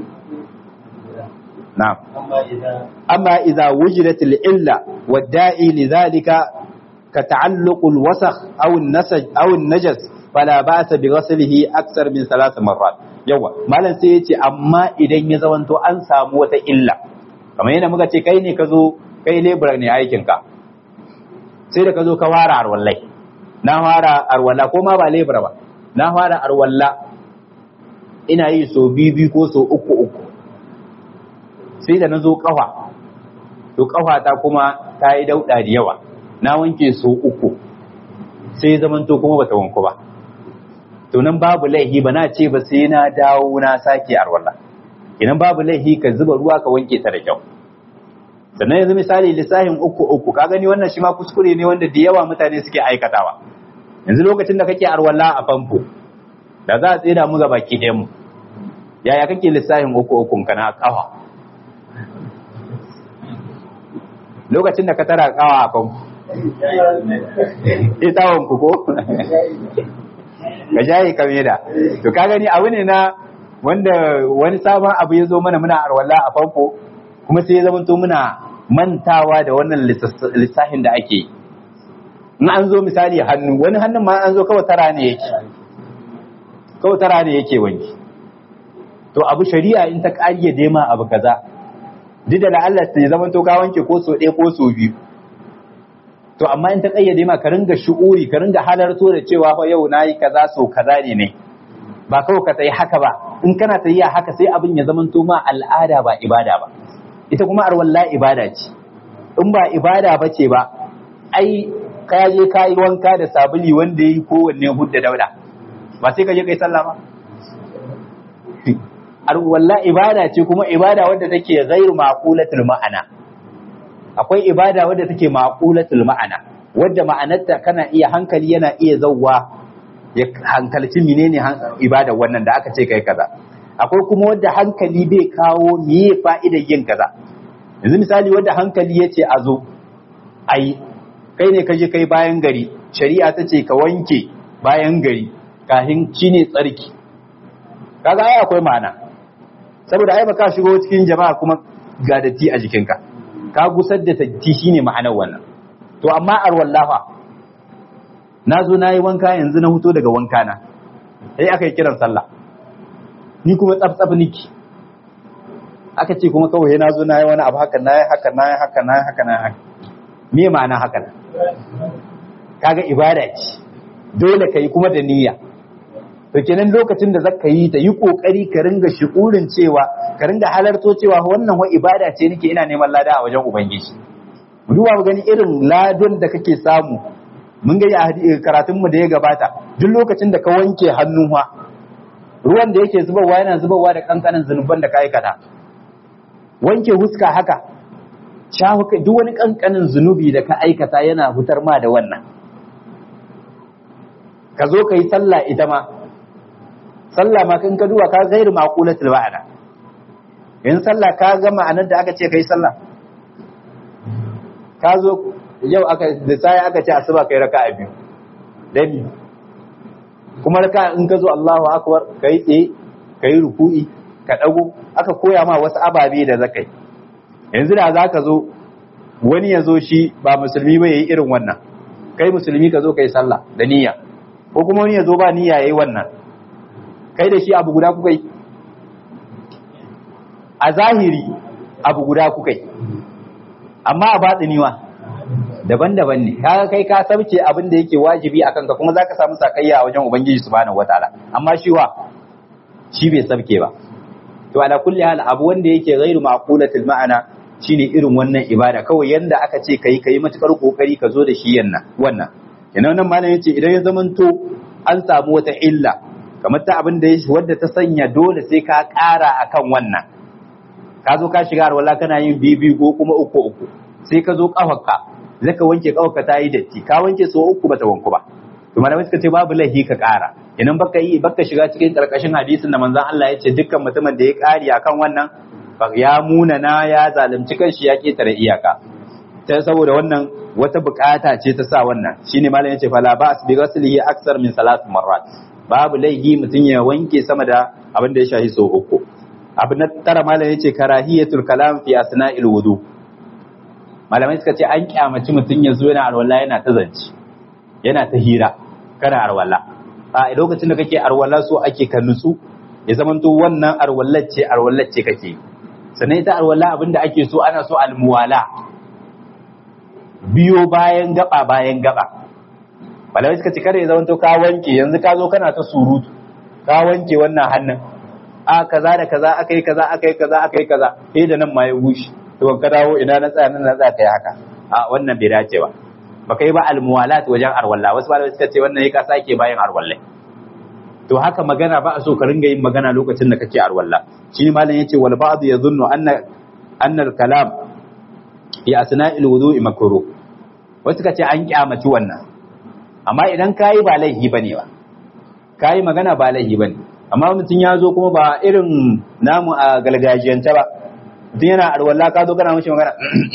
na'am, amma idza wujidat al-illa wad-da'i lidhalika ka ta'alluq al-wasakh aw an-nasaj aw an-najas fala ba'sa bi ghaslihi akthar min 3 marrat. Yawa malam sai yace amma idan ya zamanto an samu wata illa, kamar yana muka ce kai ne ka zo kai lebura ne aikin ka, sai da ka zo ka fara arwallai, na fara arwalla ko ma ba lebura ba, na fara arwalla ina yi so biyu ko so uku, sai da na zo kafa, to kafa ta kuma ta yi dauda da yawa, na wanke so uku, sai zamanto kuma bata wanku ba, to nan babu laihi ba na ce ba sai na dawo na sake arwalla. Idan babu laihi ka zuba ruwa ka wanke ta da kyau. Sannan yanzu misali lissahin uku, ka gani wannan shi ma kuskure ne wanda da yawa mutane suke aikatawa. Yanzu lokacin da kake arwalla a famfo, da za a tsira mu ga baki ɗayan mu, yaya kake lissahin uku kana kafa? Lokacin da ka tara kawa a famfo, ita wanku ko? Ka jaye ka da. To ka gani abu ne na wanda wani sabon abu ya zo mana muna arwalla a farko kuma sai ya zamanto muna mantawa da wannan lissafin da ake yi. In an zo misali hannu, wani hannun ma an zo kawai tara ne yake wanki. To abu shari'a in ta ƙayyade ma abu kaza, duk da la'alla ta zamanto ka wanke ko so ɗaya ko so biyu. To amma in ta ƙayyade ma ka ringa shu'uri, ka ringa halarto da cewa fa yau nayi kaza so kaza ne. Ba kawai ka tayi haka ba, in kana tayi haka sai abin ya zamanto ma al'ada ba ibada ba. Ita kuma arwalla ibada ce. In ba ibada ba ce ba, ai ka je ka yi wanka da sabuli wanda yayi kowanne hudda dauda. Ba sai ka je kai sallah ba. Arwalla ibada ce kuma ibada wadda take ghairu maqulatul ma'ana. Akwai ibada wadda take maqulatul ma'ana, wadda ma'anarta kana iya hankali yana iya zawwa ya hankalci menene ibada wannan da aka ce kai kaza. Akwai kuma wadda hankali bai kawo meye fa'idar yin kaza. Yanzu misali wadda hankali yace a zo ai kai ne kaje kai bayan gari, shari'a ta ce ka wanke bayan gari kafin shine tsarki. Kaga ai akwai ma'ana. Saboda ai baka shigo cikin jama'a kuma ga datti a jikinka. Ka gusar da datti shine ma'anar wannan. To amma arwallafa na zo na yi wanka yanzu na huto daga wanka na sai aka yi kiran sallah ni kuma tsaf niki aka ce kuma kawai na zo na yi wani abu haka na yi haka me ma'ana haka kaga ibada ce dole ka yi kuma da niyya. To kenan lokacin da zaka yi ta yi kokari ka ringa shi'urin cewa ka ringa halarto cewa wannan wa ibada ce nake ina neman lada a wajen ubangiji. Mu duba mu gani irin ladon da kake samu. Mun ga a karatun mu da ya gabata duk lokacin da ka wanke hannu ruwan da yake zubarwa yana zubarwa da kankanin zunuban da ka aikata. Wanke huska haka duk wani kankanin zunubi da ka aikata yana hutar ma da wannan. Ka zo ka yi sallah ita ma sallah ma kan ka duba ka gairu maqulatul ma'ana. In sallah ka ga ma'anar da aka ce kai sallah ka zo yau aka da sai aka ce asuba kai raka'a biyu dani kuma raka'a in ka zo Allahu akbar kai tsaye kai ruku'i ka dago aka koya ma wasu ababe da zakai. Yanzu da zaka zo wani ya zo shi ba musulmi ba yayi irin wannan, kai musulmi ka zo kai sallah da niyya, ko kuma wani ya zo ba niyya yayi wannan, kai da shi abu guda kuka yi a zahiri, abu guda kuka yi amma a batsiniwa daban-daban ne. Kaga kai ka sabce abin da yake wajibi akan ka kuma zaka samu sakayya a wajen ubangiji subhanahu wataala, amma shi bai sabke ba. To ala kulli hal abu wanda yake ghairu maqulatul ma'ana shine irin wannan ibada, kawai yanda aka ce kai matukar kokari ka zo da shi wannan. Ina nan malam yace idan ya zamanto an samu wata illa kamar ta abin da wadda ta sanya dole sai ka ƙara akan wannan. Ka zo ka shiga alwala kana yin bibi ko kuma uku sai ka zo kafarka zaka wanke kafarka ta yi datti, ka wanke so uku bata wanku ba. To malamai suka ce babu laifi ka ƙara. Idan baka shiga cikin karkashin hadisin da manzon Allah ya ce dukkan mutumin da ya ƙari akan wannan ya munana ya zalunci kanshi ya ketare iyaka. Ta saboda wannan wata bukata ce ta sa wannan. Shine malam yace fala ba'as bi ghaslihi aksar min 3 marrat. Babu laifi mutun ya wanke sama da abin da ya shahi so uku. Abu na tara malam yace karahiyatul kalam fi asna'il wudu. Malamai suka ce an kyamaci mutun ya zo yana alwala yana ta zance, yana ta hira kana alwala. A lokacin da kake arwala so ake ka nutsu ya zamanto wannan arwallar ce kake. Sannan ita arwala abinda ake so ana so almuwala, biyo bayan gaba. Malamai suka ce kada ya zamanto ka wanke yanzu ka zo kana ta surutu ka wanke wannan hannun a kaza da kaza akai kaza sai da nan ma ya bushe to ka dawo ina na tsaya kai haka a wannan bai dace ba. Baka yi ba almuwalat wajen arwalla. Wasu malamai suka ce wannan yake sake bayan arwalla. To haka magana ba a so ka ringa yin magana lokacin da kake arwalla. Shi ne malam yace wal ba'd yadhunnu anna al-kalam fi asna'il wudu'i makruh. Wasu suka ce an kyamaci wannan. Amma idan kai ba laifi bane ba. Kai magana ba laifi bane. Amma mutum ya zo kuma ba irin namu a galgajiyance ba. Mutum yana arwalla ka zo kana mishi magana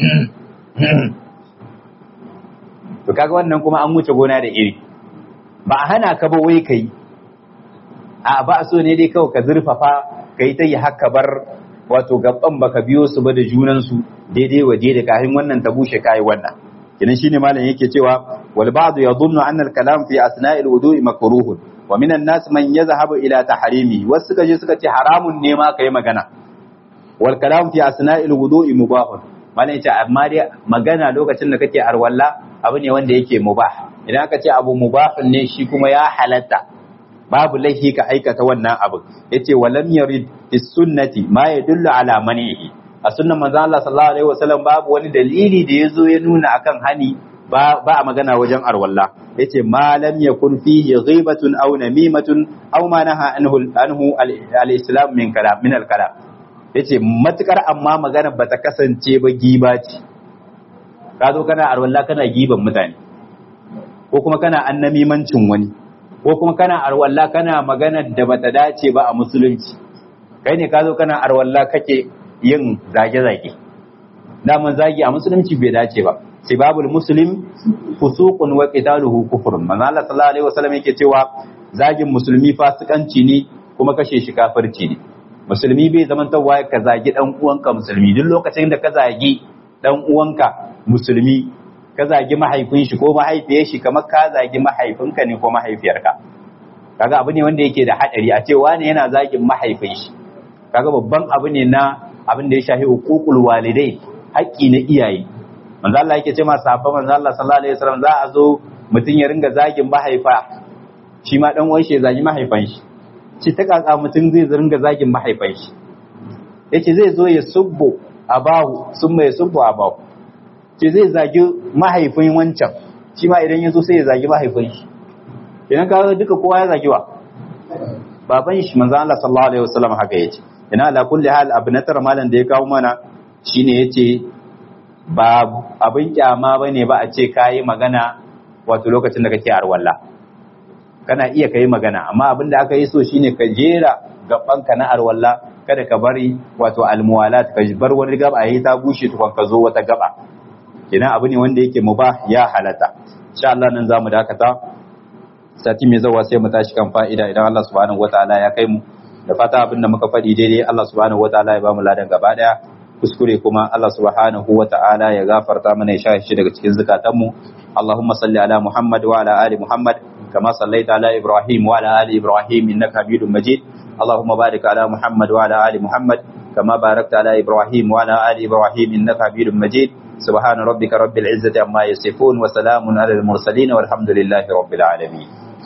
to kaga wannan kuma an wuce gona da iri. Ba a hana ka ba wai kai, a ba so ne dai kawai ka zurfafa kai ta yi haka bar wato gaban baka biyo su ba da junan su daidai waje da kafin wannan ta bushe kai wannan kinan shine malam yake cewa wal ba'd yadhunnu anna al kalam fi asna'il wudu'i makruhun wa minan nas man yadhhabu ila tahrimi wasu suka je suka ce haramun ne ma kai magana wal kalam fi asna'il wudu'i mubahun malam yace amma dai magana lokacin da kake arwalla abu ne wanda yake mubah idan aka ce abu mubahun ne shi kuma ya halatta babu laifi ka aikata wannan abu yace walam yarid fi sunnati ma yadullu ala manihi a sunnan manzo Allah sallallahu alaihi wasallam babu wani dalili da yazo ya nuna akan hani ba a magana wajen arwalla yace ma lam yakun fihi ghibatun aw namimatun aw ma naha anhu al-islam min kalam min al-kalam yace matukar amma magana bata kasance ba giba ce ka zo kana arwalla kana giban mutane ko kuma kana annamimancin wani ko kuma kana arwalla kana magana da bata dace ba a musulunci kai ne ka zo kana arwalla kake yin zage-zage daman zagi a musulunci bai dace ba sibabul muslim fusuqun wa qitaluhu kufrun manzo Allah sallallahu alaihi wasallam yake cewa zagin musulmi fasikanci ne kuma kashe shi kafirci ne musulmi bai zaman tawa ka zagi dan uwanka musulmi duk lokacin da ka zagi dan uwanka musulmi ka zagi mahaifin shi ko mahaifiyar shi kamar ka zagi mahaifinka ne ko mahaifiyarka kaga abu ne wanda yake da hadari a cewa ne yana zagin mahaifin shi kaga babban abu ne na abin da ya shafi huququl walidai haƙƙi na iyaye manzo Allah yake ce ma sahabban manzo Allah sallallahu alaihi wasallam za a zo mutun ya ringa zagin mahaifa shi ma dan uwan shi ya zagi mahaifan shi shi ta kaka mutun zai ringa zagin mahaifan shi yace zai zo ya subbu abahu summa ya subbu abahu ce zai zagi mahaifin wancan shi ma idan ya zo sai ya zagi mahaifin shi idan ka duka kowa ya zagi wa baban shi manzo Allah sallallahu alaihi wasallam haka yace ina ala kulli hal abnatar malan da ya kawo mana shine yace ba abin kyama bane ba a ce kai magana wato lokacin da kake arwalla kana iya kai magana amma abin da aka yi so shine ka jera gabanka na arwalla kada ka bari wato almuwalat ka bar wani gaba yayi ta bushe tukun ka zo wata gaba kenan abu ne wanda yake mubah ya halata insha Allah nan zamu dakata sati mai zawa sai mu tashi kan fa'ida idan Allah subhanahu wataala ya kai mu da fata abin da muka faɗi daidai Allah subhanahu wataala ya ba mu ladan gaba daya kuskure kuma Allah subhanahu wataala ya gafarta mana ya shahi daga cikin zakatanmu Allahumma salli ala Muhammad wa ala ali Muhammad kama sallaita ala Ibrahim wa ala ali Ibrahim innaka Hamidum Majid Allahumma barik ala Muhammad wa ala ali Muhammad kama barakta ala Ibrahim wa ala ali Ibrahim innaka Hamidum Majid سبحان ربك رب العزة عما يصفون وسلام على المرسلين والحمد لله رب العالمين